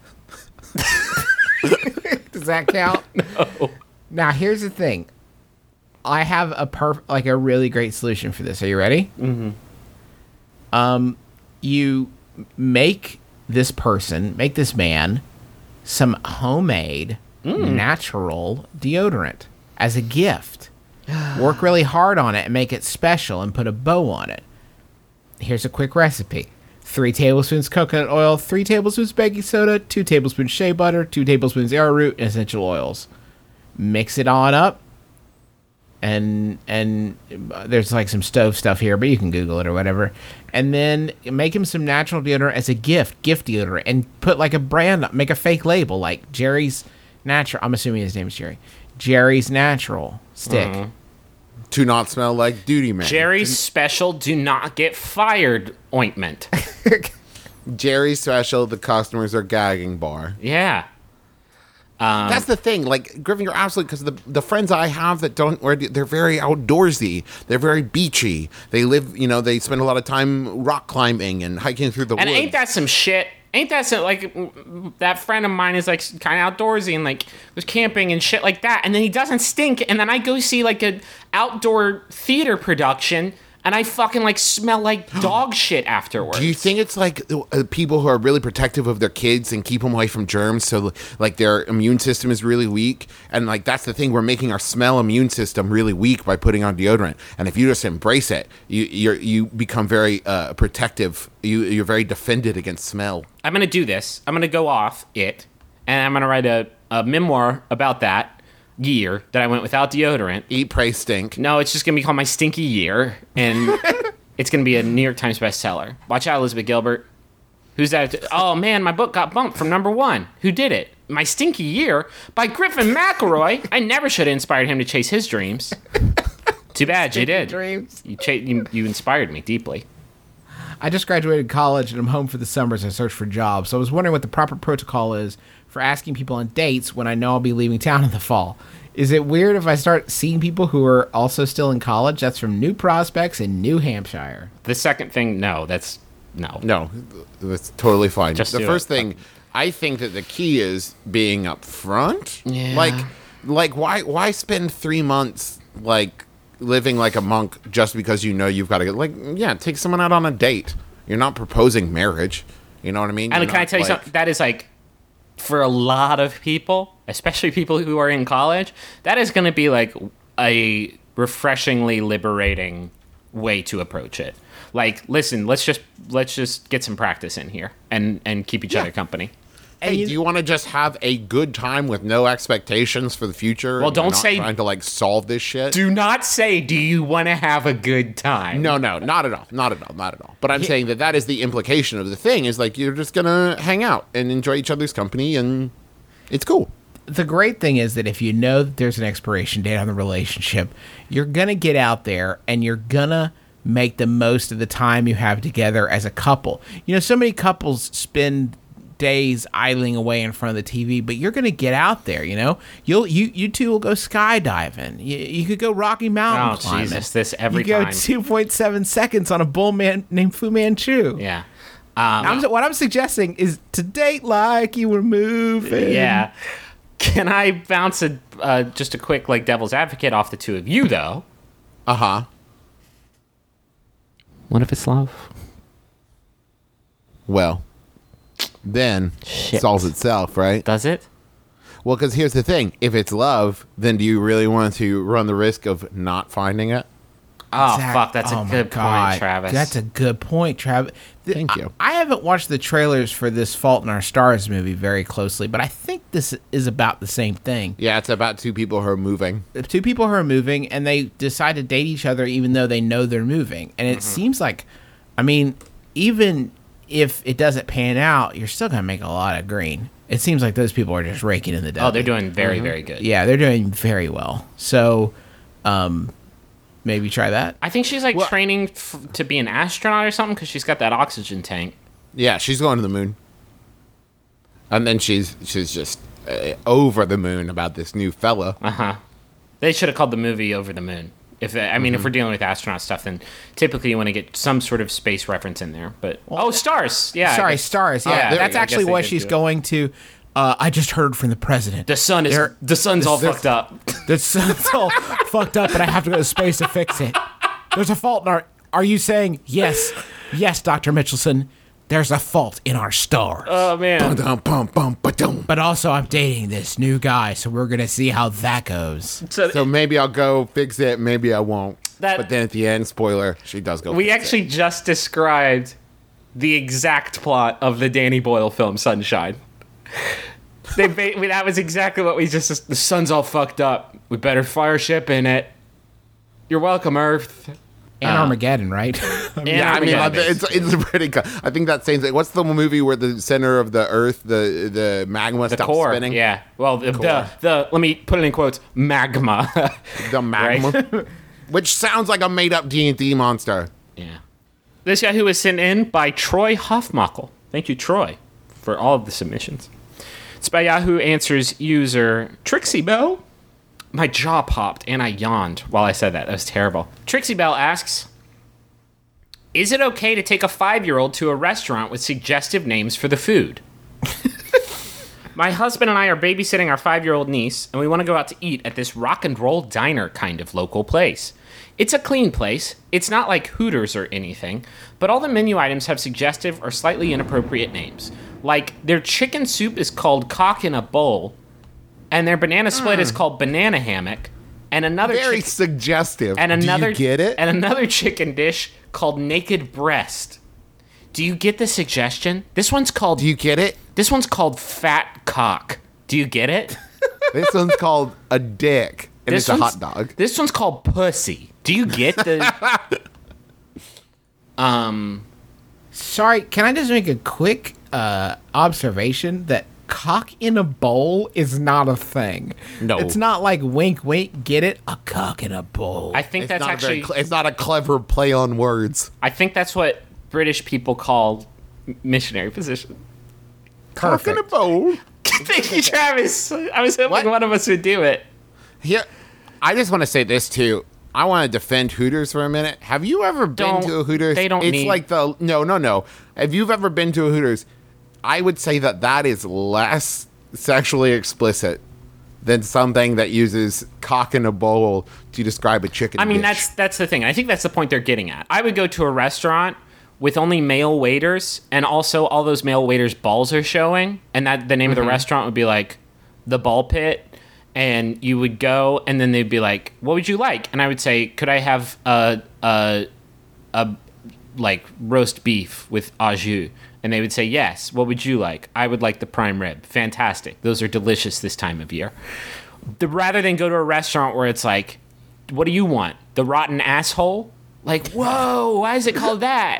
Does that count? No. Now here's the thing. I have a perf like a really great solution for this. Are you ready? Mm-hmm. Um, you make this person, make this man, some homemade natural deodorant as a gift. Work really hard on it and make it special and put a bow on it. Here's a quick recipe. Three tablespoons coconut oil, three tablespoons baking soda, two tablespoons shea butter, two tablespoons arrowroot, and essential oils. Mix it on up, and and uh, there's like some stove stuff here, but you can Google it or whatever. And then make him some natural deodorant as a gift, gift deodorant, and put like a brand, make a fake label like Jerry's Natural. I'm assuming his name is Jerry. Jerry's Natural stick. Mm-hmm. To not smell like duty man. Jerry's special do not get fired ointment. Jerry's special, the customers are gagging bar. Yeah. Um, That's the thing. Like, Griffin, you're absolutely, because the, the friends I have that don't wear, they're very outdoorsy. They're very beachy. They live, you know, they spend a lot of time rock climbing and hiking through the and woods. ain't that some shit? Ain't that some, like, that friend of mine is, like, kind of outdoorsy and, like, was camping and shit like that. And then he doesn't stink. And then I go see, like, an outdoor theater production and I fucking, like, smell like dog shit afterwards. Do you think it's like uh, people who are really protective of their kids and keep them away from germs, so like their immune system is really weak? And like that's the thing, we're making our smell immune system really weak by putting on deodorant. And if you just embrace it, you you're, you become very uh, protective. You you're very defended against smell. I'm going to do this. I'm going to go off it, and I'm going to write a, a memoir about that year that I went without deodorant. Eat, pray, stink. No, it's just going to be called My Stinky Year, and it's going to be a New York Times bestseller. Watch out, Elizabeth Gilbert. Who's that? Oh, man, my book got bumped from number one. Who did it? My Stinky Year by Griffin McElroy. I never should have inspired him to chase his dreams. Too bad you did. Dreams. You, cha- you, you inspired me deeply. I just graduated college and I'm home for the summer as I search for jobs. So I was wondering what the proper protocol is for asking people on dates when I know I'll be leaving town in the fall. Is it weird if I start seeing people who are also still in college? That's from New Prospects in New Hampshire. The second thing, no, that's no. No, that's totally fine. Just the do first it. thing, I think that the key is being upfront. Yeah. Like, like why why spend three months like living like a monk just because you know you've got to get like yeah take someone out on a date. You're not proposing marriage. You know what I mean? And You're can I not, tell you like- something? That is like, for a lot of people, especially people who are in college, that is going to be like a refreshingly liberating way to approach it. Like, listen, let's just let's just get some practice in here and and keep each Yeah. other company. Hey, you- do you want to just have a good time with no expectations for the future? Well, and you're don't not say- trying to like solve this shit. Do not say, "Do you want to have a good time?" No, no, not at all, not at all, not at all. But I'm saying that that is the implication of the thing. Is like you're just gonna hang out and enjoy each other's company, and it's cool. The great thing is that if you know that there's an expiration date on the relationship, you're going to get out there and you're going to make the most of the time you have together as a couple. You know, so many couples spend days idling away in front of the T V, but you're going to get out there, you know? You'll you you two will go skydiving. You, you could go Rocky Mountain Oh, climbing. Jesus, this every you go time. two point seven seconds on a bull man named Fu Manchu. Yeah. Um, I'm, what I'm suggesting is to date like you were moving. yeah. Can I bounce a uh, just a quick like devil's advocate off the two of you though? Uh huh. What if it's love? Well, then Shit. solves itself, right? Does it? Well, because here's the thing: if it's love, then do you really want to run the risk of not finding it? Oh Exact- fuck, that's oh a my good God. point, Travis. That's a good point, Travis. Th- Thank you. I, I haven't watched the trailers for this Fault in Our Stars movie very closely, but I think this is about the same thing. Yeah, it's about two people who are moving. Two people who are moving, and they decide to date each other even though they know they're moving. And Mm-hmm. it seems like, I mean, even if it doesn't pan out, you're still going to make a lot of green. It seems like those people are just raking in the dough. oh, they're doing very, very good. Yeah, they're doing very well. So, um, maybe try that. I think she's like Well- training f- to be an astronaut or something because she's got that oxygen tank. Yeah, she's going to the moon, and then she's she's just uh, over the moon about this new fella. Uh huh. They should have called the movie Over the Moon. If I mean, if we're dealing with astronaut stuff, then typically you want to get some sort of space reference in there. But oh, stars, yeah. I Sorry, guess- stars. Oh, Yeah, there that's we go. I actually guess they what did she's do it. going to. Uh, I just heard from the president. The sun is There- the sun's all the- fucked up. The sun's all fucked up, and I have to go to space to fix it. There's a fault in our. Are you saying yes, yes, Doctor Mitchelson? There's a fault in our stars. Oh man. Bum, bum, bum, ba-dum. but also, I'm dating this new guy, so we're gonna see how that goes. So, So maybe I'll go fix it, maybe I won't. That- but then at the end, spoiler, she does go. we fix actually just described the exact plot of the Danny Boyle film Sunshine. They ba- that was exactly what we just. The sun's all fucked up. We better fire ship in it. You're welcome, Earth. And Uh, Armageddon, right? And Yeah, I mean, Armageddon. it's it's pretty. co- I think that same thing. What's the movie where the center of the Earth, the the magma the stops core. spinning? Yeah. Well, the, the the let me put it in quotes. Magma. the magma, which sounds like a made up D and D monster. Yeah. This guy who was sent in by Troy Hoffmuckel. Thank you, Troy, for all of the submissions. It's by Yahoo Answers user Trixie Bell. My jaw popped and I yawned while I said that. That was terrible. Trixie Bell asks, is it okay to take a five-year-old to a restaurant with suggestive names for the food? My husband and I are babysitting our five-year-old niece, and we want to go out to eat at this rock and roll diner kind of local place. It's a clean place. It's not like Hooters or anything, but all the menu items have suggestive or slightly inappropriate names. Like, their chicken soup is called Cock in a Bowl, and their banana split is called Banana Hammock, and another Very chick- suggestive. and another Do you get it? and another chicken dish called Naked Breast. Do you get the suggestion? This one's called Do you get it? This one's called Fat Cock. Do you get it? This one's called a dick, and This it's a one's- hot dog. This one's called Pussy. Do you get the Um Sorry, can I just make a quick uh, observation that cock in a bowl is not a thing? No. It's not like wink, wink, get it? A cock in a bowl. I think It's that's not a very actually cle- it's not a clever play on words. I think that's what British people call m- missionary position. Cock in a Perfect. bowl. Thank you, Travis. I was hoping What? one of us would do it. Here, I just want to say this too. I want to defend Hooters for a minute. Have you ever been Don't- to a Hooters? they don't It's need- like the no, no, no. If you've ever been to a Hooters, I would say that that is less sexually explicit than something that uses cock in a bowl to describe a chicken. I mean, dish. that's that's the thing. I think that's the point they're getting at. I would go to a restaurant with only male waiters, and also all those male waiters' balls are showing, and that the name Mm-hmm. of the restaurant would be like the Ball Pit, and you would go, and then they'd be like, "What would you like?" And I would say, "Could I have a a a like roast beef with au jus?" And they would say, "Yes." What would you like? I would like the prime rib. Fantastic. Those are delicious this time of year. The, rather than go to a restaurant where it's like, what do you want? The rotten asshole? Like, whoa, why is it called that?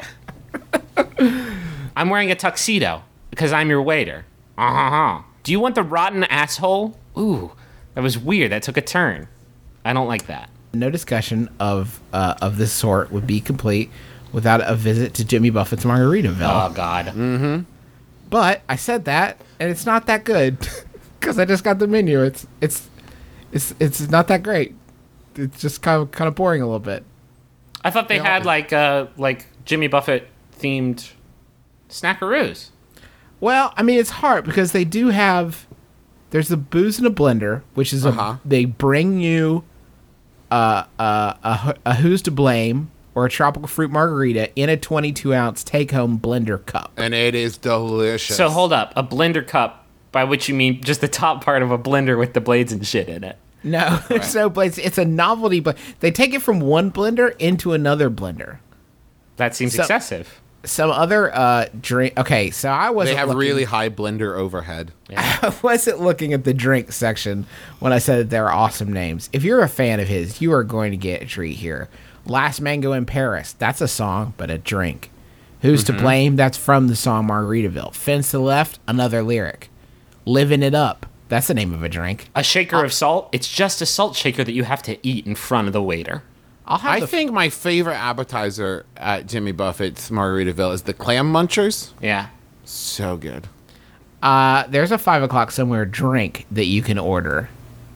I'm wearing a tuxedo because I'm your waiter. Uh-huh. Do you want the rotten asshole? Ooh, that was weird. That took a turn. I don't like that. No discussion of uh, of this sort would be complete without a visit to Jimmy Buffett's Margaritaville. Oh, God. Mm. But I said that, and it's not that good because I just got the menu. It's it's it's it's not that great. It's just kind of kind of boring a little bit. I thought they had, like, uh, like Jimmy Buffett-themed snackaroos. Well, I mean, it's hard because they do have. There's the booze in a blender, which is Uh-huh. a. They bring you uh, uh, a a who's to blame or a tropical fruit margarita in a twenty-two ounce take home blender cup. and it is delicious. So hold up, a blender cup, by which you mean just the top part of a blender with the blades and shit in it. No, there's no blades. It's a novelty, but they take it from one blender into another blender. That seems So- excessive. Some other uh drink. Okay, so I wasn't. They have looking- really high blender overhead. I wasn't looking at the drink section when I said that they're awesome names. If you're a fan of his, you are going to get a treat here. Last Mango in Paris. That's a song, but a drink. Who's to blame? That's from the song Margaritaville. Fence to the Left. Another lyric. Living It Up. That's the name of a drink. A shaker of salt, it's just a salt shaker that you have to eat in front of the waiter. I'll have I the think my favorite appetizer at Jimmy Buffett's Margaritaville is the clam munchers. Yeah. So good. Uh, there's a five o'clock somewhere drink that you can order.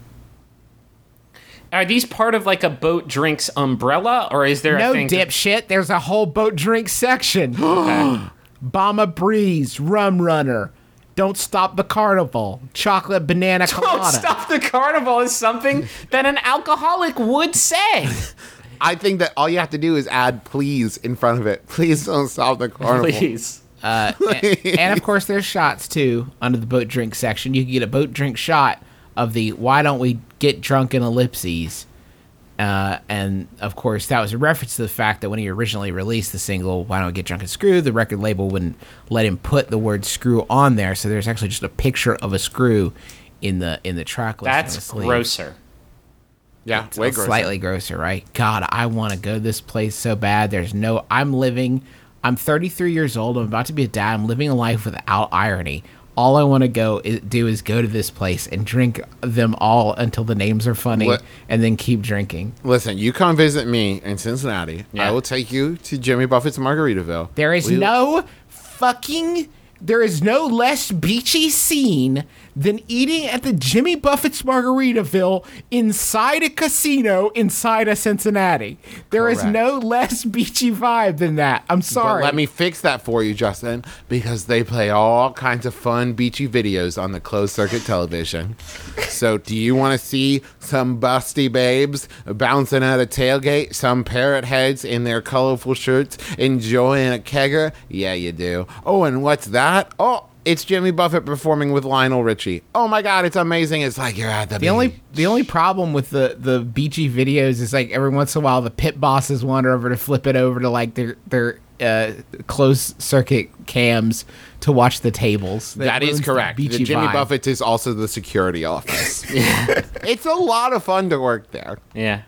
Are these part of like a boat drinks umbrella, or is there No a thing? to- dipshit. There's a whole boat drink section. Okay. Bomba Breeze, Rum Runner, Don't Stop the Carnival, Chocolate Banana Don't Colada. stop the carnival is something that an alcoholic would say. I think that all you have to do is add please in front of it. Please don't stop the carnival. Please. Uh, and, and of course, there's shots too under the boat drink section. You can get a boat drink shot of the "Why Don't We Get Drunk in Ellipses," uh, and of course, that was a reference to the fact that when he originally released the single "Why Don't We Get Drunk and Screw," the record label wouldn't let him put the word "screw" on there. So there's actually just a picture of a screw in the in the track list. on the That's sleeve. grosser. Yeah, It's way grosser. slightly grosser, right? God, I want to go to this place so bad. There's no. I'm living. I'm thirty-three years old. I'm about to be a dad. I'm living a life without irony. All I want to go is, do is go to this place and drink them all until the names are funny, What- and then keep drinking. Listen, you come visit me in Cincinnati. Yeah. I will take you to Jimmy Buffett's Margaritaville. There is We- no fucking. There is no less beachy scene than eating at the Jimmy Buffett's Margaritaville inside a casino inside a Cincinnati. There is Correct. no less beachy vibe than that. I'm sorry. But let me fix that for you, Justin, because they play all kinds of fun beachy videos on the closed circuit television. So, do you want to see some busty babes bouncing at a tailgate, some parrot heads in their colorful shirts enjoying a kegger? Yeah, you do. Oh, and what's that? Oh, it's Jimmy Buffett performing with Lionel Richie. Oh my God, it's amazing. It's like you're at the The only the only problem with the the beachy videos is like every once in a while the pit bosses wander over to flip it over to like their their uh, closed circuit cams to watch the tables. That is ruins the correct. The beachy Jimmy vibe. Buffett is also the security office. It's a lot of fun to work there. Yeah.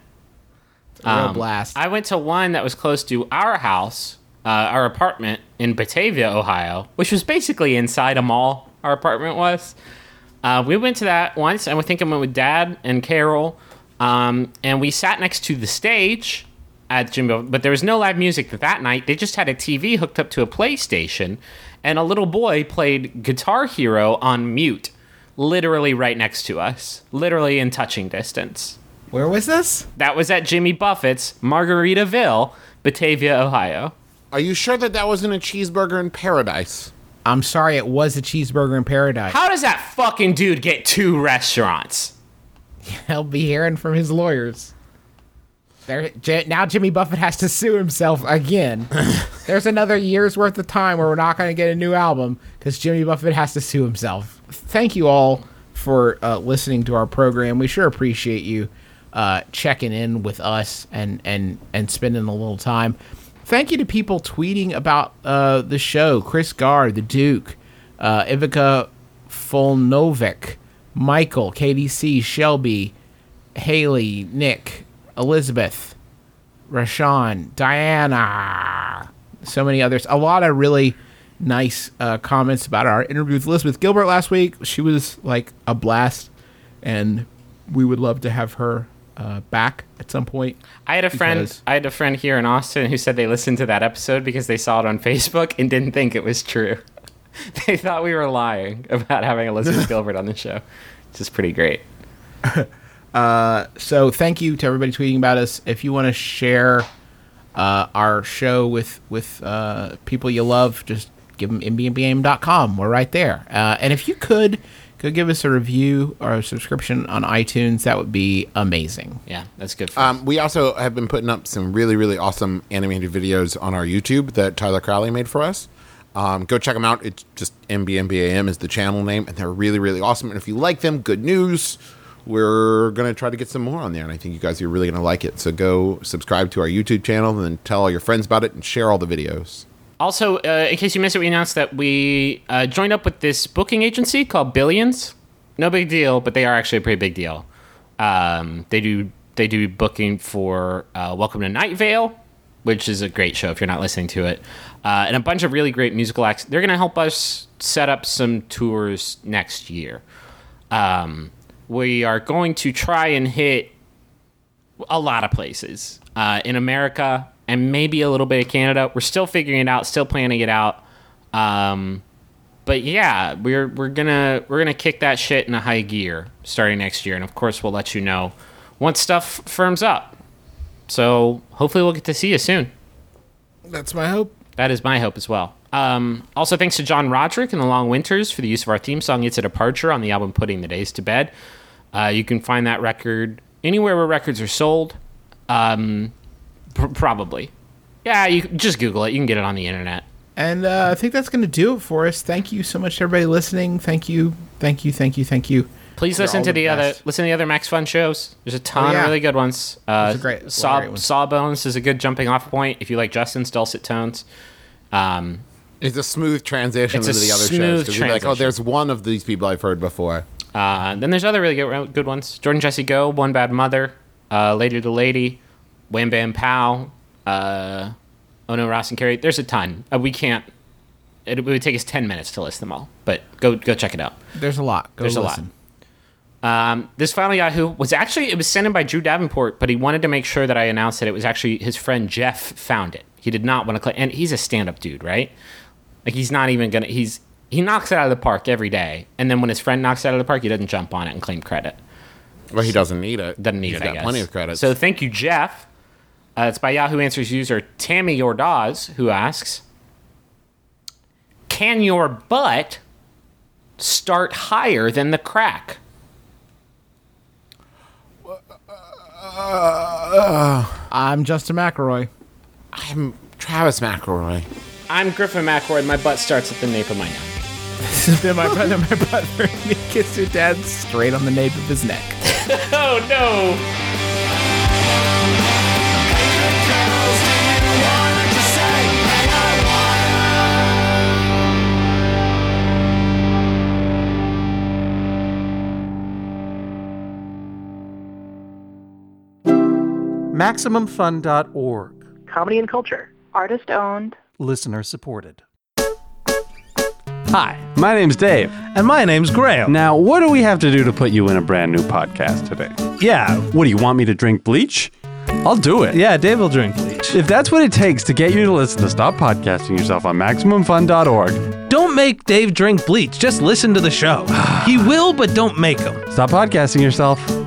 A real Um, blast. I went to one that was close to our house, uh, our apartment in Batavia, Ohio, which was basically inside a mall. Our apartment was. Uh, we went to that once, and we think I went with Dad and Carol, um, and we sat next to the stage at Jimmy Buffett, but there was no live music that night. They just had a T V hooked up to a PlayStation, and a little boy played Guitar Hero on mute, literally right next to us, literally in touching distance. Where was this? That was at Jimmy Buffett's, Margaritaville, Batavia, Ohio. Are you sure that that wasn't a cheeseburger in paradise? I'm sorry, it was a cheeseburger in paradise. How does that fucking dude get two restaurants? He'll be hearing from his lawyers. There, J- now Jimmy Buffett has to sue himself again. There's another year's worth of time where we're not going to get a new album because Jimmy Buffett has to sue himself. Thank you all for uh, listening to our program. We sure appreciate you uh, checking in with us and, and, and spending a little time. Thank you to people tweeting about uh, the show. Chris Gard, the Duke, uh, Ivica Folnovic, Michael, K D C, Shelby, Haley, Nick, Elizabeth, Rashawn, Diana, so many others. A lot of really nice uh, comments about our interview with Elizabeth Gilbert last week. She was like a blast, and we would love to have her uh, back at some point. I had a friend. Because- I had a friend here in Austin who said they listened to that episode because they saw it on Facebook and didn't think it was true. They thought we were lying about having Elizabeth Gilbert on the show, which is pretty great. So thank you to everybody tweeting about us. If you want to share uh, our show with with uh, people you love, just give them M B M B A M dot com. We're right there. Uh, and if you could, could give us a review or a subscription on iTunes, that would be amazing. Yeah, that's good for us. Um, we also have been putting up some really, really awesome animated videos on our YouTube that Tyler Crowley made for us. Um, go check them out. It's just M B M B A M is the channel name, and they're really, really awesome. And if you like them, good news. We're going to try to get some more on there, and I think you guys are really going to like it. So go subscribe to our YouTube channel and then tell all your friends about it and share all the videos. Also, uh, in case you missed it, we announced that we uh, joined up with this booking agency called Billions. No big deal, but they are actually a pretty big deal. Um, they do they do booking for uh, Welcome to Night Vale, which is a great show if you're not listening to it, uh, and a bunch of really great musical acts. They're going to help us set up some tours next year. Um, we are going to try and hit a lot of places uh, in America and maybe a little bit of Canada. We're still figuring it out, still planning it out. Um, but yeah, we're we're gonna we're gonna kick that shit in a high gear starting next year, and of course we'll let you know once stuff firms up. So hopefully we'll get to see you soon. That's my hope. That is my hope as well. Um, also, thanks to John Roderick and the Long Winters for the use of our theme song, It's a Departure, on the album Putting the Days to Bed. Uh, you can find that record anywhere where records are sold. Um, pr- probably. Yeah, you just Google it. You can get it on the internet. And uh, I think that's going to do it for us. Thank you so much to everybody listening. Thank you, thank you, thank you, thank you. Please They're listen all to the the other best. listen to the other Max Fun shows. There's a ton Oh, yeah. of really good ones. Uh, There's a great- a lot of Saw great ones. Sawbones is a good jumping off point if you like Justin's dulcet tones. Um, It's a smooth transition It's a into the other smooth shows. 'Cause you're like, oh, transition. there's one of these people I've heard before. Uh, then there's other really good, good ones. Jordan Jesse Go, One Bad Mother. uh, Lady to Lady, Wham Bam Pow, uh, Oh No, Ross and Carrie. There's a ton. Uh, we can't. It, it would take us ten minutes to list them all, but go go check it out. There's a lot. Go There's listen. a lot. Um, this Final Yahoo was actually, it was sent in by Drew Davenport, but he wanted to make sure that I announced that it was actually his friend Jeff found it. He did not want to claim, and he's a stand-up dude, right? Like, he's not even gonna, he's, he knocks it out of the park every day, and then when his friend knocks it out of the park, he doesn't jump on it and claim credit. Well, he doesn't need it. Doesn't need He's it, I got guess. plenty of credits. So thank you, Jeff. Uh, it's by Yahoo Answers user Tammy Yordaz, who asks, can your butt start higher than the crack? I'm Justin McElroy. I'm Travis McElroy. I'm Griffin McElroy, and my butt starts at the nape of my neck. This has been my brother, my brother. Me kiss your dad straight on the nape of his neck. Oh, no. Girls, do you wanna just say, hey, I Maximum Fun dot org. Comedy and culture. Artist owned. Listener supported. Hi, my name's Dave. And my name's Graham. Now, what do we have to do to put you in a brand new podcast today? Yeah. What, do you want me to drink bleach? I'll do it. Yeah, Dave will drink bleach. If that's what it takes to get you to listen to Stop Podcasting Yourself on Maximum Fun dot org. Don't make Dave drink bleach. Just listen to the show. He will, but don't make him. Stop podcasting yourself.